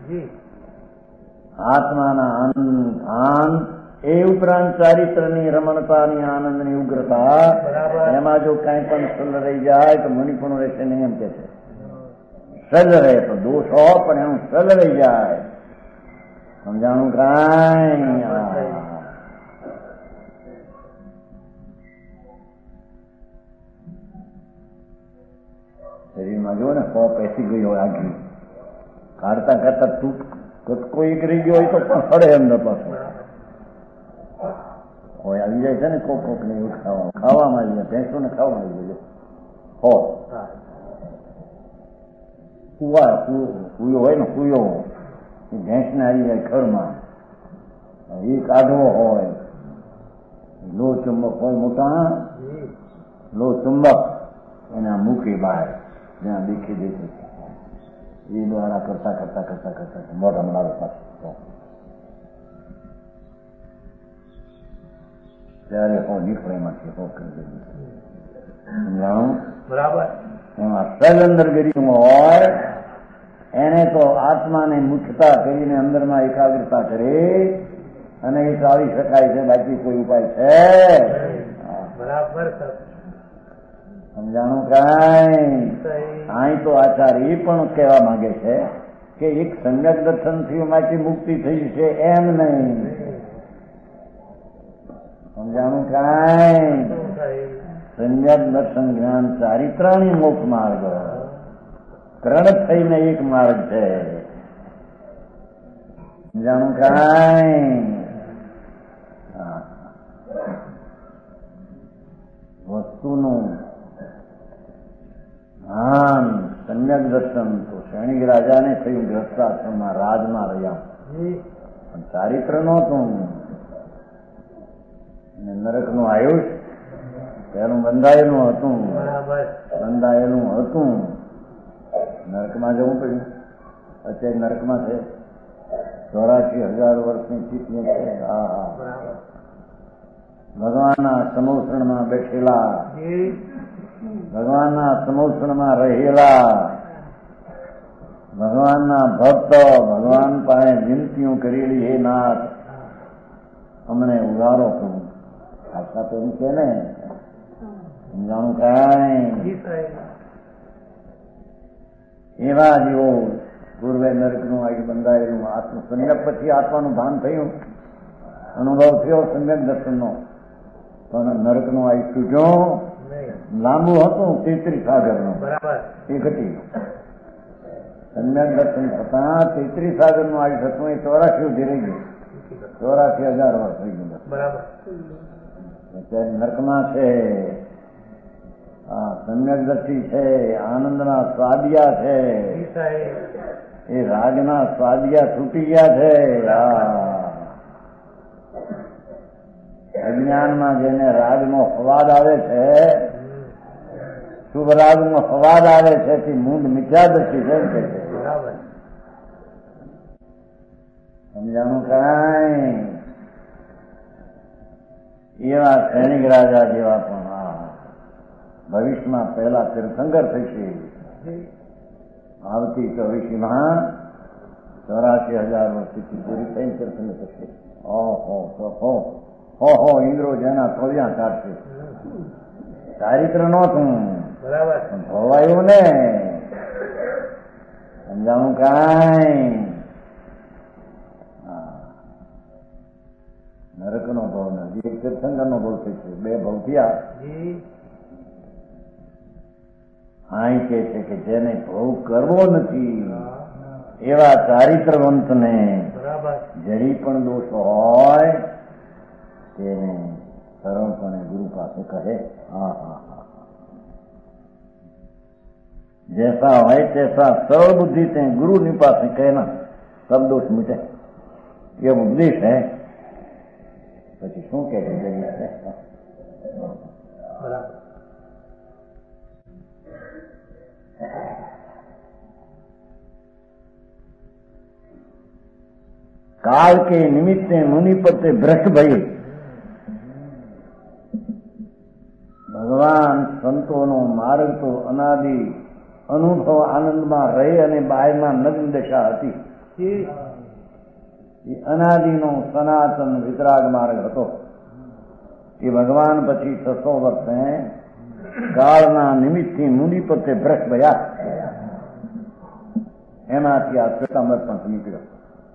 આત્માના આનંદ ભાન એ ઉપરાંત ચારિત્રની રમણતાની આનંદની ઉગ્રતા એમાં જો કઈ પણ સલ રહી જાય તો મુનિપણું રહેશે નહીં એમ કે છે. સલ રહે તો દોષ હો પણ એનું સલ રહી જાય. સમજાણું કાંઈ? શરીરમાં જો ને સો પેસી ગઈ હોય આગળ કાઢતા કાઢતા તૂટ કટકો એક રહી ગયો હોય તો પણ સડે અંદર પાછું હોય આવી જાય છે ને. કોક કોક ને એવું ખાવા ખાવામાં આવી જાય. ભેંસો ને ખાવામાં આવી જાય. હો કુવા કુયો હોય ને કુયો ભેંસ ને આવી જાય ખરમાં. એ કાઢવો હોય લો ચુંબક હોય મોટા લો ચુંબક એના મૂકી બહાર જ્યાં દેખી દેખી એ દ્વારા કરતા કરતા કરતા કરતા મોઢામાં લાવે પાછું. ત્યારે હો નીકળે એમાંથી હો કરી દીધું. સમજાણું? બરાબર. એમાં સજ અંદર ગરીબ હોય એને તો આત્માને મુખ્યતા કરીને અંદરમાં એકાગ્રતા કરે અને એ ચાલી શકાય છે. બાકી કોઈ ઉપાય છે? બરાબર. સમજાણું કાંઈ? અહીં તો આચાર્ય એ પણ કહેવા માંગે છે કે એક સંગત દર્શનથી માંથી મુક્તિ થઈ છે એમ નહીં. સમજાણું કાંઈ? સંગત દર્શન જ્ઞાન ચારિત્રાણી મોક્ષ માર્ગ ત્રણ થઈને એક માર્ગ છે. સમજાણું કાંઈ? વસ્તુનું ભાન સમ્યક દર્શન તો શૈણિક રાજાને થયું ગ્રસ્તાશ્રમમાં રાજમાં રહ્યા પણ ચારિત્ર નહોતું. નરક નું આયુષ તેનું બંધાયેલું હતું, બંધાયેલું હતું. નરકમાં જવું પડ્યું. અત્યારે નરકમાં છે ચોરાશી હજાર વર્ષની સ્થિતિ છે. હા હા, ભગવાનના સમોષણમાં બેઠેલા, ભગવાનના સમોષણમાં રહેલા, ભગવાનના ભક્ત ભગવાન પાસે વિનંતીઓ કરેલી, હે નાથ અમને ઉગારો કરું. આશા તો એમ કે ને સમજાણું કાંઈ એવા જેવો પૂર્વે નરકનું આયુષ બંધાયેલું. આત્મ સમ્યક પછી આત્માનું ભાન થયું, અનુભવ થયો સમ્યક દર્શનનો, પણ નરકનું આયુષ તૂટ્યો. લાંબુ હતું તેત્રીસ સાગરનું, એ ઘટી ગયું. સમ્યક દર્શન થતા તેત્રીસ સાગરનું આયુષ હતું, એ ચોરાશી સુધી રહી ગયું. ચોરાશી હજાર વર્ષ થઈ ગયું. અત્યારે નરકમાં છે. હા, સમ્યક દ્રષ્ટિ છે, આનંદના સ્વાદિયા છે, એ રાગના સ્વાદિયા છૂટી ગયા છે. અજ્ઞાનમાં જેને રાગનો સ્વાદ આવે છે, શુભ રાગનો સ્વાદ આવે છે, તે મૂંડ મિથ્યા દ્રષ્ટિ છે એમ કે છે. સમજાણું કાંઈ? એવા સૈનિક રાજા જેવા પણ ભવિષ્યમાં પહેલા તીર્થંકર થશે. આવતી ભવિષ્યમાં ચોરાશી હજાર વર્ષથી પૂરી થઈને તીર્થંકર થશે. ઓહો હો હો હો ઇન્દ્રો જેના થોડિયા કાઢશે. ચારિત્ર નહોતું, પણ ભવાયું ને. સમજાણું કાંઈ? નરક નો ભાવ નથી, એક તીર્થંકર નો ભાવ થશે. બે ભાવ થયા. અહીં કે છે કે જેને ભોગ કરવો નથી એવા ચારિત્રવંતને જરી પણ દોષ હોય તેને સરળપણે ગુરુ પાસે કહે. હા હા હા, जैसा હોય तैसा सरल बुद्धि ते गुरु ની પાસે कहना सब दोष मिटे. ये उपदेश है. પછી શું કહે છે? काल के निमित्त मुनिपत भ्रष्ट भये. ભગવાન સંતોનો માર્ગ તો અનાદિ અનુભવ આનંદમાં રહે અને બાયમાં નગ્ન દશા હતી. એ અનાદિનો સનાતન વિતરાગ માર્ગ હતો. એ ભગવાન પછી છસો વર્ષે કાળના નિમિત્તથી મુનિપતે ભ્રષ્ટ ભયા. એમાંથી આ શ્વેતાંબર પંથ નીકળ્યો.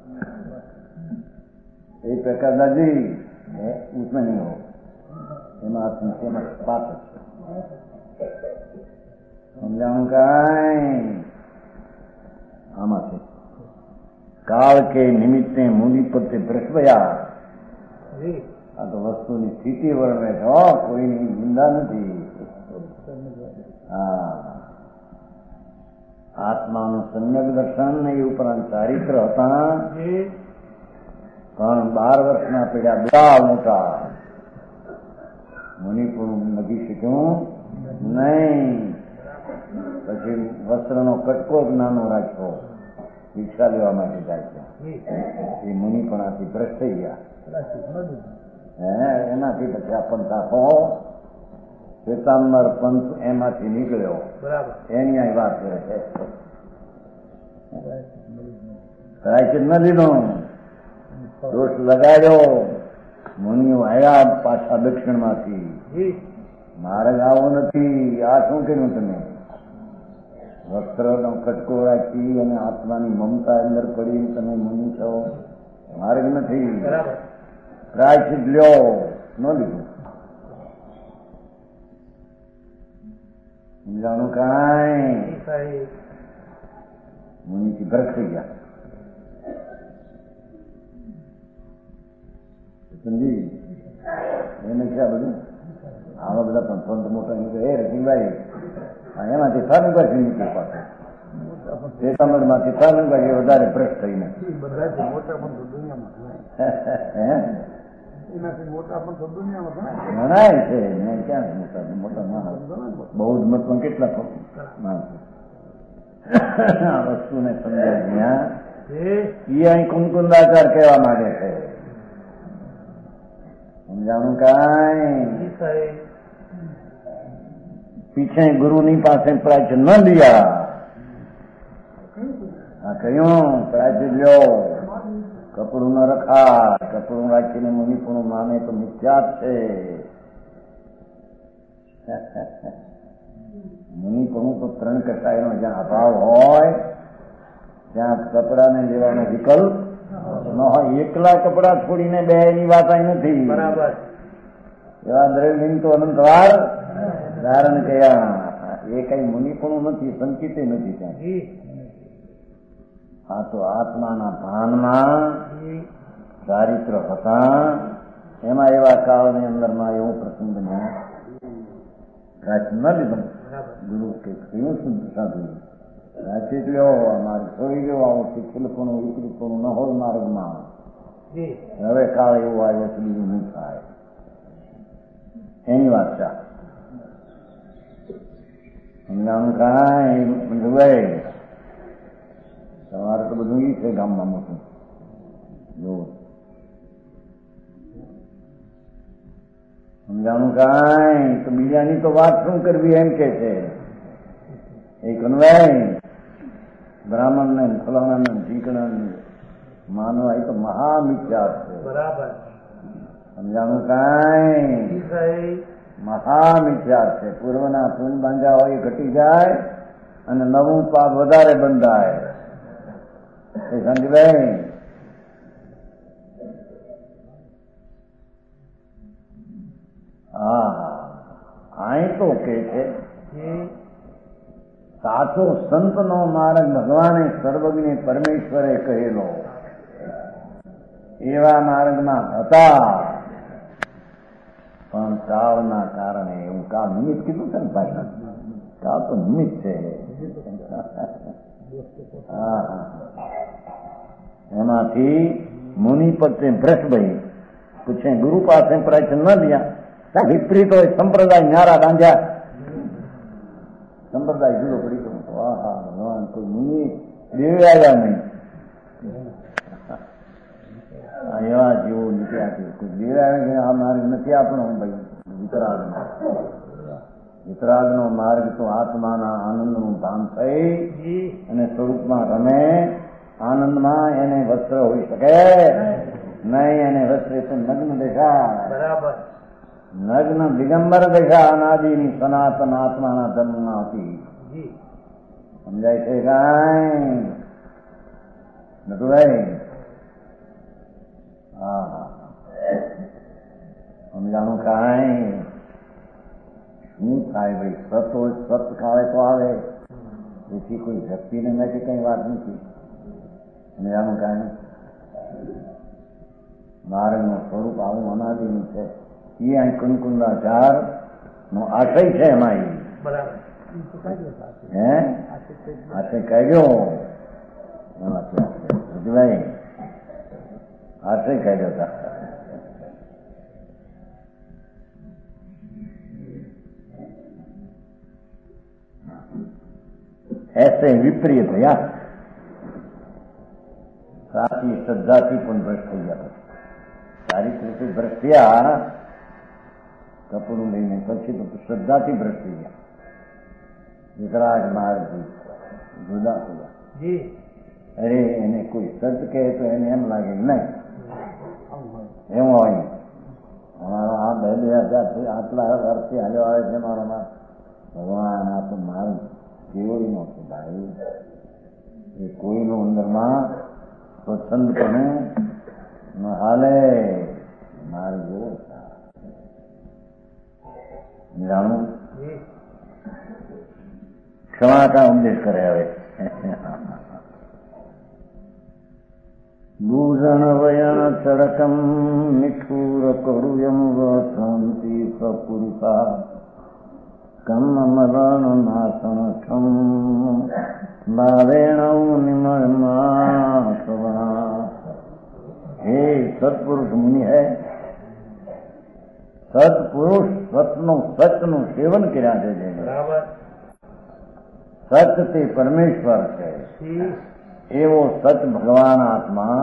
एक प्रकार नदी है, उसमें नहीं हो, एમાં पाप समझाऊं काई? आमा से काल के निमित्ते मुनिपते भ्रष्टया. આ તો વસ્તુની સ્થિતિ વર્ણવે છે, કોઈની નિંદા નથી. હા, આત્માનું સમ્યક દર્શન એ ઉપરાંત ચારિત્ર હતા, પણ બાર વર્ષના પીડા બધા મોટા મુનિ પણ નથી શીખ્યું નહીં. પછી વસ્ત્રનો કટકો જ નાનો રાખ્યો, ભિક્ષા લેવા માટે જાય છે. એ મુનિ પણ આથી ભ્રષ્ટ થઈ ગયા. હે એનાથી પછી આ પંથ આખો શ્વેતાંબર પંથ એમાંથી નીકળ્યો. એની આ વાત કરે છે. પ્રાયશ્ચિત ન લીધું, દોષ લગાડ્યો. મુનિઓ આવ્યા પાછા દક્ષિણમાંથી, માર્ગ આવો નથી. આ શું કર્યું તમે? વસ્ત્રનો કટકો રાખી અને આત્માની મમતા અંદર પડી તમે મુનિ છો. માર્ગ નથી. પ્રાયશ્ચિત લ્યો, ન લીધું. સમજાણું કાંઈ? મુનિથી ભ્રષ્ટ થઈ ગયા. સમજી એને ક્યાં બધું આવા બધા પણ સંત મોટા નીકળે. એ રસિકભાઈ એમાંથી ફારંગભાઈ નીકળે પાછું. શ્વેતાંબર માંથી ફારંગભાઈ વધારે ભ્રષ્ટ થઈને એનાથી મોટા પણ શબ્દો દુનિયામાં ઘણા છે. મેં ક્યાં મોટા મોટા માણસ બૌદ્ધ મતમાં કેટલા માણસો આ વસ્તુને સમજાવ્યા. એ અહીં કુંકુંદાચાર કહેવા માંગે છે. સમજાણું કાંઈ પીછે ગુરુની પાસે પ્રાચ્ય ન લીયા. આ કહ્યું પ્રાચ્ય લ્યો, કપડું ન રખા. કપડું રાખીને મુનિપણું માને તો મિથ્યા જ છે. મુનિપણું તો ત્રણ કસાયનો જ્યાં અભાવ હોય ત્યાં કપડાને લેવાનો વિકલ્પ ન હોય. એકલા કપડા છોડીને બે ની વાત અહીં નથી. બરાબર. એવા દ્રવ્યલિંગ તો અનંતવાર ધારણ કયા. એ કઈ મુનિપણું નથી, સંચિતે નથી ત્યાં. આ તો આત્માના ભાનમાં ચારિત્ર હતા. એમાં એવા કાળની અંદરમાં એવો પ્રસંગ બન્યો. રાત ન લીધો ગુરુ કે કયું શુદ્ધ સાધુ રાચિત લ્યો, અમારે છોડી લ્યો. આવું શીખેલું વિકૃત ન હોય માર્ગમાં. હવે કાળ એવું આવ્યો છે, બીજું નહીં થાય. એની વાત છે. સમજાણું કાંઈ જોવાય. તમારે તો બધું ઈ છે ગામમાં મોટું. જો સમજાણું કાંઈ તો બીજાની તો વાત શું કરવી એમ કે છે. એ કનવાય બ્રાહ્મણ ને ફલાણા ને ઢીકણા ને માનવા એ તો મહામિથ્યા છે. બરાબર. સમજાણું કાંઈ મહામિથ્યા છે. પૂર્વના પૂન બાંધ્યા હોય એ ઘટી જાય અને નવું પાપ વધારે બંધાય. એ સમજભાઈ હા અહીં તો કે છે સાચો સંતનો માર્ગ ભગવાને સર્વજ્ઞ પરમેશ્વરે કહેલો. એવા માર્ગમાં હતા પણ કાળના કારણે એવું કાળ નિમિત્ત કીધું છે ને ભાઈ. કાળ તો નિમિત્ત છે. હા એમાંથી મુનિપતે ભ્રષ્ટભાઈ પૂછે ગુરુ પાસે પ્રશ્ન ન લ્યા. વિપરીત હોય સંપ્રદાય ન્યારા બાંધ્યા. સંપ્રદાય જુદો પડી ગયો. હા ભગવાન કોઈ મુનિ દેવે આવ્યા નહીં. એવા જેવો નીકળ્યા છે. કોઈ દેવે આવે આ માર્ગ નથી આપણો. ભાઈ વિતરાગ વિતરાગ નો માર્ગ તો આત્માના આનંદનું ધામ થઈ અને સ્વરૂપમાં રમે. આનંદમાં એને વસ્ત્ર હોઈ શકે નહીં. એને વસ્ત્ર તો નગ્ન દેખાય. બરાબર. નગ્ન દિગંબર દેખા અનાદિની સનાતન આત્માના ધર્મમાં હતી. સમજાય છે કાંઈ નટુભાઈ? હા સમજાણું કાંઈ? શું થાય ભાઈ? સત હોય સત ખાવે તો આવે. એથી કોઈ વ્યક્તિને નથી કઈ વાત નથી. સમજાણું કાંઈ? માર્ગનું સ્વરૂપ આવું અનાદિનું છે. એ અહીં કુંકુંદાચાર નો આશય છે એમાં. હે આશય કાઢ્યો એમાંથી ભાઈ આશય કાઢ્યો હતા. ऐसे विपरीत भैया साथी श्रद्धाથી પણ ભ્રષ્ટ થઈ ગયા. ચારિત્રથી ભ્રષ્ટ થયા કપડું લઈને પછી તો શ્રદ્ધાથી ભ્રષ્ટ થઈ ગયા. વિતરાગ માર્ગ જુદા થયા. અરે એને કોઈ સત કહે તો એને એમ લાગે નહીં એવું હોય. અમારો આ બે બે હજાર આટલા વર્ષથી હાલ્યો આવે છે મારો માં. ભગવાન આ તો માર્ગ કેવો નહોતો ભાઈ. એ કોઈનું અંદરમાં સ્વચ્છંદપણું ન હાલે. માર્ગ જેવો જાણું ક્ષમા કા ઉપદેશ કરે. હવે ભૂષણ વયન ચડકમ નિઠુર કરુયમ વસંતિ સપુરુષા કમમરણ નાસણ ક્ષમ ભાવેણ નિમળમા. હે સત્પુરુષ મુનિ હૈ સત્પુરુષ સતનું સતનું સેવન કર્યા છે જેને બરાબર. સત તે પરમેશ્વર છે એવો સત ભગવાન આત્મા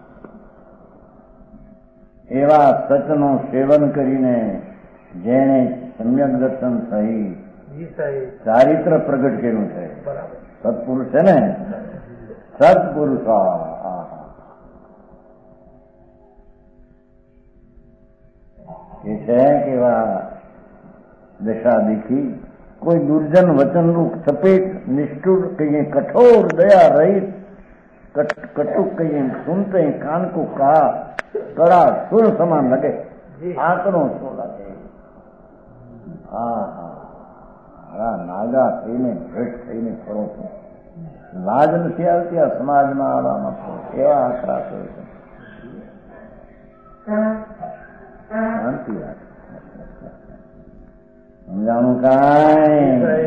એવા સતનું સેવન કરીને જેને સમ્યક દર્શન સહિત જી સાહેબ. ચારિત્ર પ્રગટ કર્યું છે બરાબર. સત્પુરુષ છે ને સત્પુરુષ એ છે કેવા દશા દેખી કોઈ દુર્જન વચનરૂપ સફેદ નિષ્ઠુર કહીએ કઠોર દયા રહિત કટુક કહીએ સુનતે કાન કો કહા કડા સુર સમાન લગે આંકડો શું લાગે હા હા નાગા થઈને ભેટ થઈને ફરો છો લાજ નથી આવતી આ સમાજમાં આવવામાં એવા આંકડા કરે છે શાંતિ વાત સમજાણું કાંઈ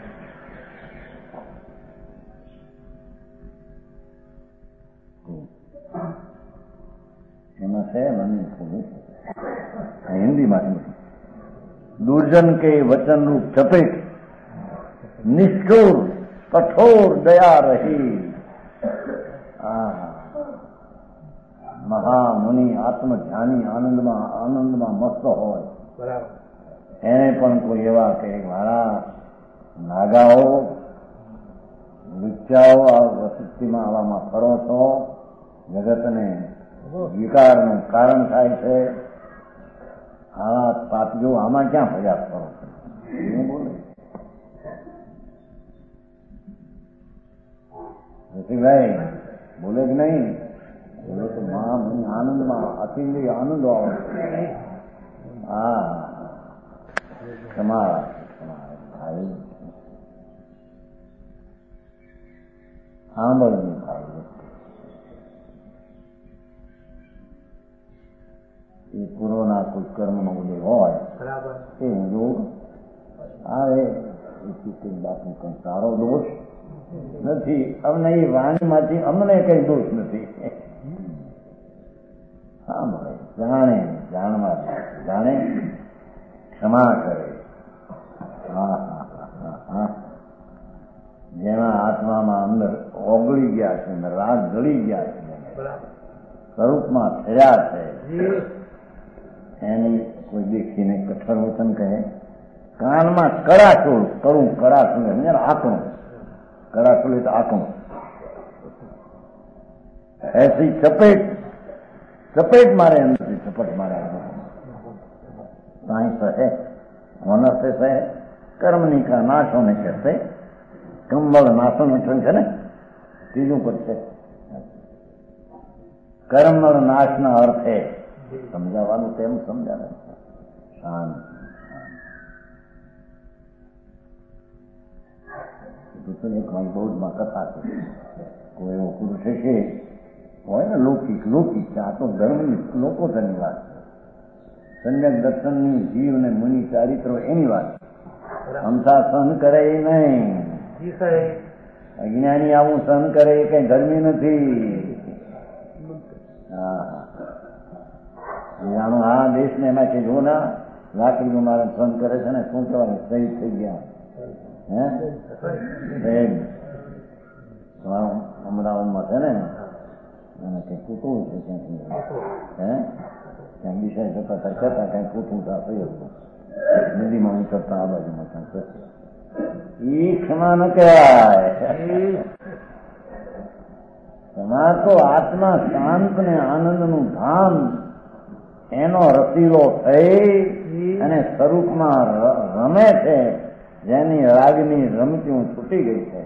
એમાં છે મને હિન્દીમાં દુર્જન કે વચનરૂપ ચપેટ નિષ્ઠુર કઠોર દયા રહી મહામુનિ આત્મધ્યાની આનંદમાં આનંદમાં મસ્ત હોય બરાબર. એને પણ કોઈ એવા કે મારા નાગાઓ લુચ્ચાઓ આ વસતિમાં આવામાં ફરો છો જગતને વિકારનું કારણ થાય છે આવા પાપીઓ આમાં ક્યાં પ્રયાસ કરો છો એવું બોલે ભાઈ બોલે જ નહીં બોલે તો મા આનંદમાં અતિન્દ્રિય આનંદ આવે હા તમારા ભાઈ સાંભળવું ભાઈ એ પૂર્વના કોઈ કર્મનો ઉદય હોય એ હું આવે એ બાપુ કઈ સારો દોષ નથી અમને એ વાણીમાંથી અમને કઈ દોષ નથી સાંભળે જાણે જાણવા જાણે ક્ષમા કરે હા હા હા જેના આત્મામાં અંદર ઓગળી ગયા છે અંદર રાગ ગળી ગયા છે સ્વરૂપમાં થયા છે એની કોઈ દેખીને કઠોર વચન કહે કાનમાં કડાસુર કરું કડાસુર આંકણું કડાસુર તો આંકણું એસી ચપેટ चपेट मारे अंदर से चपट मारे साई सहे होना से सहे कर्मनी का नाश होने से कंबल नाशन उठन है तीजों पर से कर्म और नाश ना अर्थ है समझावानु तेम समझा शांत दूसरे कोई बहुत कथा છે કોઈ એવો પુરુષ છે હોય ને લૌકિક લૌકિક આ તો ધર્મની લોકોની વાત છે સમ્યક દર્શનની જીવ ને મુનિ ચારિત્રો એની વાત અમથા સહન કરે એ નહીં અજ્ઞાની આવું સહન કરે એ કઈ ધર્મી નથી હા જાણો આ દેશ ને એમાં કે જો ના લાકડીનું મારે સહન કરે છે ને શું કહેવાય શહીદ થઈ ગયા હે અમરાવનમાં છે ને અને કંઈ કૂટવું છે ક્યાંથી હે ક્યાંક વિષય જતા કરતા કંઈ કૂટવું તા થયું નદીમાં ઉતરતા આ બાજુમાં ક્યાંક થશે એ ક્ષમા ન કહેવાય ક્ષમા તો આત્મા શાંત ને આનંદનું ધામ એનો રસીલો થઈ અને સ્વરૂપમાં રમે છે જેની રાગની રમતી છૂટી ગઈ છે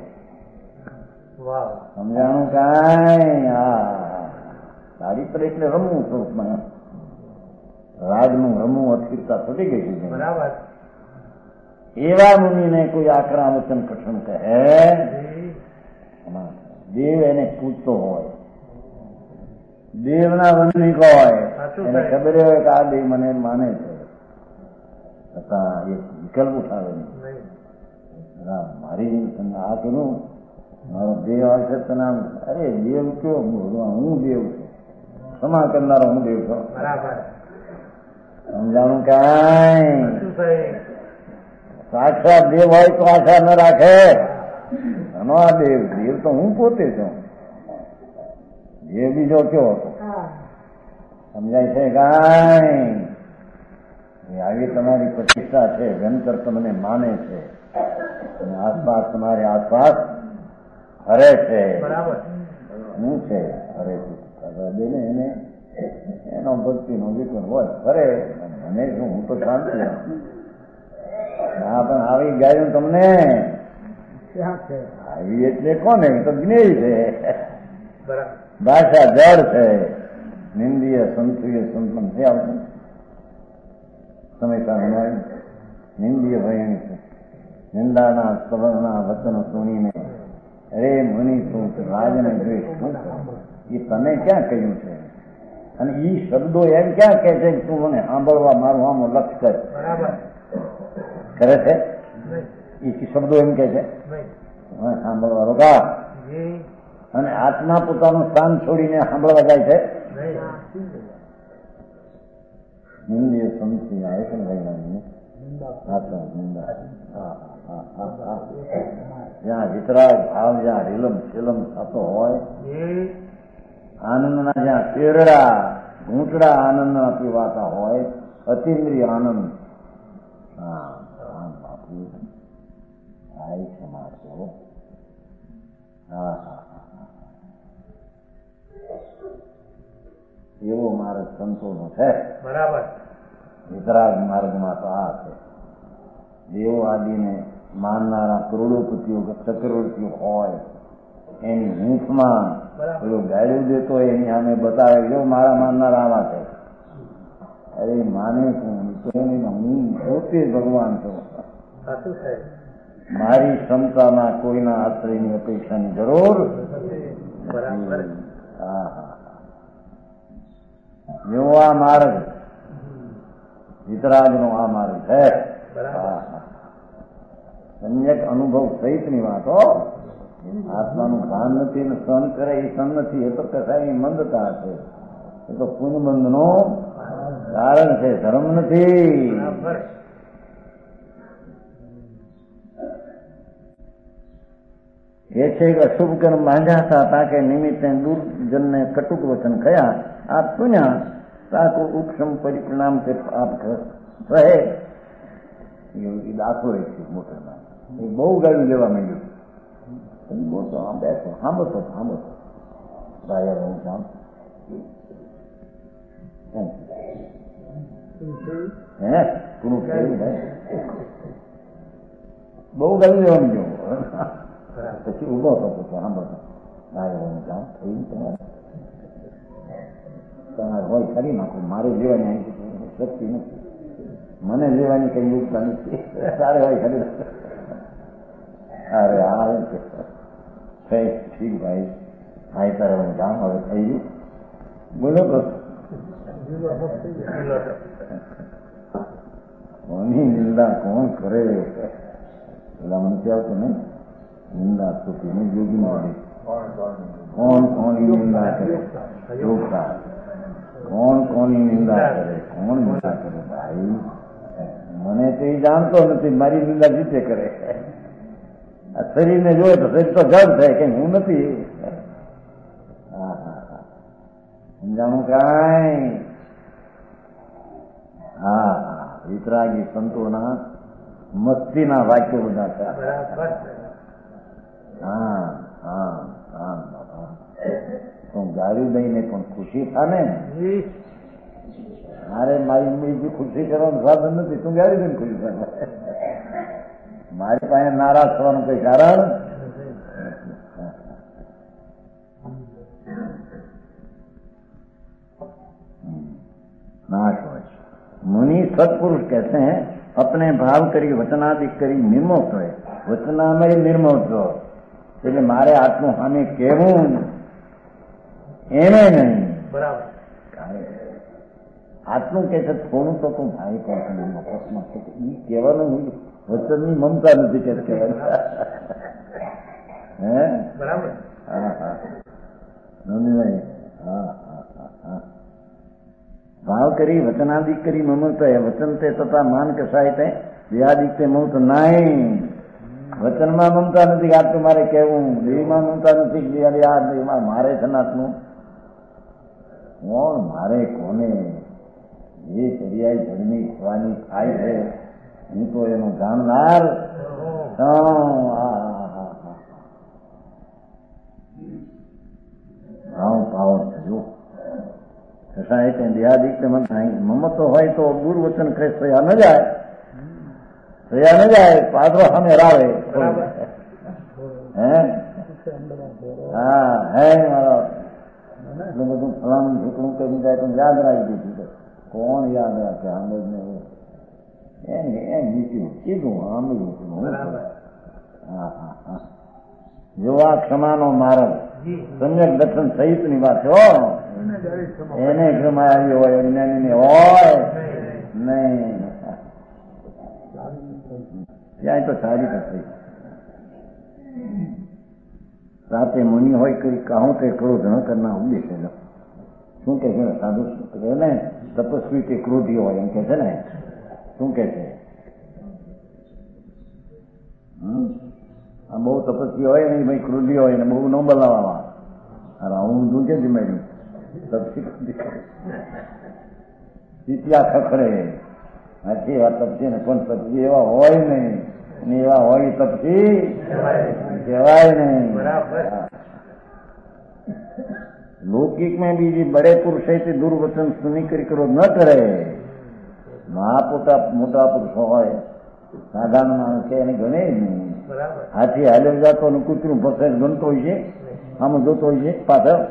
સમજાણું કાંઈ હા ચારિત્ર એટલે રમવું સ્વરૂપમાં રાજનું રમવું અસ્થિરતા છૂટી ગઈ છે બરાબર એવા મુનિને કોઈ આકરા વચન કઠણ કહે દેવ એને પૂછતો હોય દેવના વંદનિક હોય એને ખબર હોય કે આ દેવ મને માને છે છતાં એક વિકલ્પ ઉઠાવે નહીં મારી આ કરું મારો દેવ આવશે તો નામ અરે દેવ કયો હું દેવ છું ક્ષમા કરનારો હું દેવ છું સમજાણું કાંઈ સાક્ષાત દેવ હોય તો આશા ન રાખે. આનો આ દેવ દેવ તો હું પોતે છું. દેવ બીજો કયો હતો? સમજાય છે કાંઈ? આવી તમારી પ્રતિષ્ઠા છે, વેનકર તમને માને છે અને આસપાસ તમારી આસપાસ હરે છે. શું છે હરે છે? એને એનો ભક્તિનો વિકલ્પ હોય ફરે. મને શું, હું તો શાંતિ. હા, પણ આવી ગાયું તમને આવી એટલે કોને? તો જ્ઞેય છે. ભાષા જળ છે. નિંદીય સંતુય સંતન છે. આવશે સમયતા નિંદીય ભયણી છે. નિંદાના સ્તવના વચનો સુણીને અરે મુનિ તું રાજને જોઈ શું કરે? એ તને ક્યાં કહ્યું છે? અને એ શબ્દો એમ ક્યાં કહે છે કે તું મને સાંભળવા મારું આમ લક્ષ કર? કરે છે એ શબ્દો એમ કે છે સાંભળવા રોકા? અને આત્મા પોતાનું સ્થાન છોડીને સાંભળવા જાય છે? નિંદીય સંતિ આવે છે ને નિંદા. જ્યાં વિતરાગ ભાવ, જ્યાં રીલમ શીલમ થતો હોય, આનંદના જ્યાં શેરડા ઘૂંટડા આનંદના પીવાતા હોય, અતિન્દ્રિય આનંદ. હા બાપુ આઈ સમાજો. હા હા એવો માર્ગ સંતોનો છે. બરાબર. વિતરાગ માર્ગમાં તો આ છે. દેવો આદિને માનનારા કરોડોપતિઓ ચક્રવર્તીઓ હોય, એની હૂંફમાં પેલું ગાળ્યું દેતો હોય, એની સામે બતાવે જો મારા માનનારા આવા છે. અરે માને હું હું પોતે ભગવાન છું. મારી ક્ષમતાના કોઈના આશ્રયની અપેક્ષાની જરૂર. હા હા એવો આ માર્ગ વિતરાગનો આ માર્ગ છે. સમ્યક અનુભવ સહિતની વાતો. આત્માનું ભાન નથી ને સહન કરે એ સહન નથી. એ તો કસાયની મંદતા છે. એ તો પુનબંધનું કારણ છે, ધર્મ નથી. એ છે કે અશુભ કર્મ બાંધ્યા હતા કે નિમિત્તે દુર્જનને કટુક વચન કયા આ પુણ્યા તાકો ઉપશમ પરિણામ છે આપ રહે. એ દાખલો એક છે મોટરમાં. એ બહુ ગાડું લેવા માંડ્યું. બોલતો આમ બેસો સાંભળતો સાંભળતો ભાઈ હું કામ હે પૂરું થયું ભાઈ. બહુ ગાડું લેવા માંડ્યું. પછી ઉભો થતો સાંભળતો ભાઈ હું કામ થયું તમારે તમારે હોય કરી નાખો. મારે લેવાની શક્તિ નથી. મને લેવાની કઈ યોગતા નથી. તારે હોય ખરી નાખો. અરે હા ઠીક ભાઈ ભાઈ તારે હું જાણ હવે થઈ ગયું. બોલો તો કોની નિંદા કોણ કરે? પેલા મને આવતું નહીં નિંદા સ્તુતિ ને યોગી મળે. કોણ કોની નિંદા કરે? યોગતા. કોણ કોની નિંદા કરે? કોણ નિંદા કરે? ભાઈ મને તો એ જાણતો નથી. મારી નિંદા જીતે કરે. આ શરીરને જોયે તો શરીર તો જડ થાય કે હું નથી. હા હા હા સમજાણું કાંઈ? હા હા વિતરાગી સંતોના મસ્તીના વાક્યો બધા છે. હા હા હા બાબા તો ગાડી દઈને પણ ખુશી થાને. મારે મારી બીજી ખુશી કરવાનું સાધન નથી. તું ગાડી દઈને ખુશી થાય. મારી પાસે નારાજ થવાનું કઈ કારણ नाश हो। मुनि सत्पुरुष कहते हैं अपने भाव करी वचनादि करी निर्मोक्त है। वचनामय निर्मोक्त हो એટલે મારે આત્મા સામે કહેવું એને નહીં. બરાબર આટલું કે છે થોડું તો તું ભાઈ પણ એ કહેવાનું વચનની મમતા નથી કે કહેવાય. હે બરાબર હા હા નંદીભાઈ હા હા હા ભાવ કરી વચનાદિક કરી મમત વચન તે તથા માન કસાય તે દેહાદિક તે મમત નહીં. વચનમાં મમતા નથી, આ તો મારે કહેવું. દેહમાં મમતા નથી, આ દેહમાં મારે સનાતનું કોણ મારે કોને જે ચરિયાઈ ધર્મી થવાની થાય છે હું તો એનું જાણનાર. ભાવ ભાવ થયો કસાય તે દેહાદિક મમત હોય તો દુર્વચન કહે થયા ન જાય, થયા ન જાય પાદરો સામે રાવે. હે હા હે મારો એટલું બધું ફલાણું ઝીકણું કરી જાય તો યાદ રાખી દીધું. કોણ યાદ રાખે? આંબેજ ને એને એમ નીચું કીધું આંબેજ. હા હા હા જો આ ક્ષમાનો માર્ગ સમ્યક દર્શન સહિત ની વાત હો. એને ક્ષમા આવી હોય જ્ઞાની હોય નહીં. ત્યાં તો સારી થશે. રાતે મુનિ હોય કરી કહું કે ક્રોધ ન કરના ઉદ્દેશ શું કે છે? સાધુ કહે ને તપસ્વી કે ક્રોધી હોય એમ કે છે ને. શું કે છે? આ બહુ તપસ્વી હોય ને ભાઈ ક્રોધી હોય ને બહુ ન બોલાવવા. અરે હું શું કે જમાડ્યું ચીતિયા ખખડે. સાચી વાત તપસી ને પણ તપસી એવા હોય નહીં ને એવા હોય તપસી કહેવાય નહીં. લૌકિક में બીજી બड़े પુરુષ है દુર્વચન સુની કરી ક્રોધ ન કરે. મહાપોટા મોટા પુરુષો હોય સાધારણ માણસ છે એને ગણે જ નહીં. હાથી હાલ્યો જતો ને કૂતરું ફસે ગમતો હોય છે, આમ જોતો હોય છે પાછળ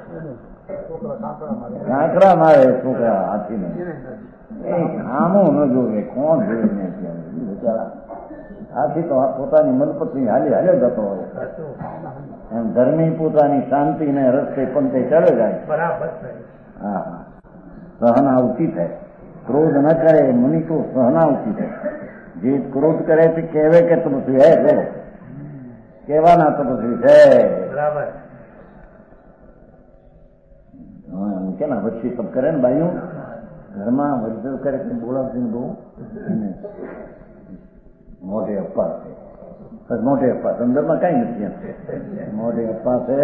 કાંકરા મારે છોકરા હાથીને. આમું ન જોવે કોણ જોવે ને બિચારા. હાથી તો પોતાની મનપસંદ હાલી હાલ્યો જતો હોય એમ ધર્મી પોતાની શાંતિ ને રસ્તે પણ તે ચાલે જાય. હા હા સહનાવતી થાય. ક્રોધ ન કરે મુનિ તો સહનાવતી થાય. જે ક્રોધ કરે તે કહેવે કે તપસ્વી હે છે, કહેવાના તપસ્વી છે. કેના વચ્ચે તપ કરે ને બાયું ઘરમાં વજ્ર કરે તો બોલાવતી બહુ મોઢે અપ્પા છે. મોઢે અપ્પા સંદર્ભમાં કઈ નથી એમ. મોઢે અપ્પા છે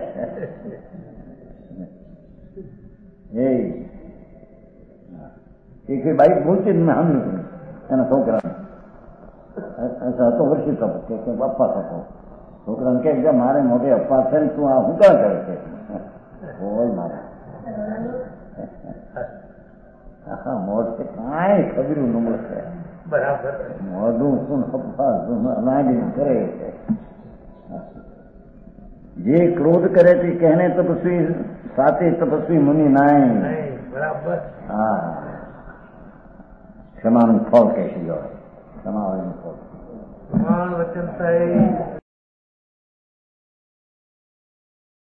એ બાઈક બોલતી જ મેં હમ નથી એના છોકરાને હતો વર્ષી તપ કે અપ્પા થતો છોકરાને કે મારે મોઢે અપ્પા છે ને તું આ હું ક્યાં કરે છે? હોય મારે મોઢે કાંઈ ખબરું ન મળશે. બરાબર મોઢું શું અપ્પા શું અનાજી કરે છે. જે ક્રોધ કરે તે કહેને તપસ્વી સાથે તપસ્વી મુનિ નાય. બરાબર હા ક્ષમાનું ફળ કહેશું. ક્ષમા ફળ વચન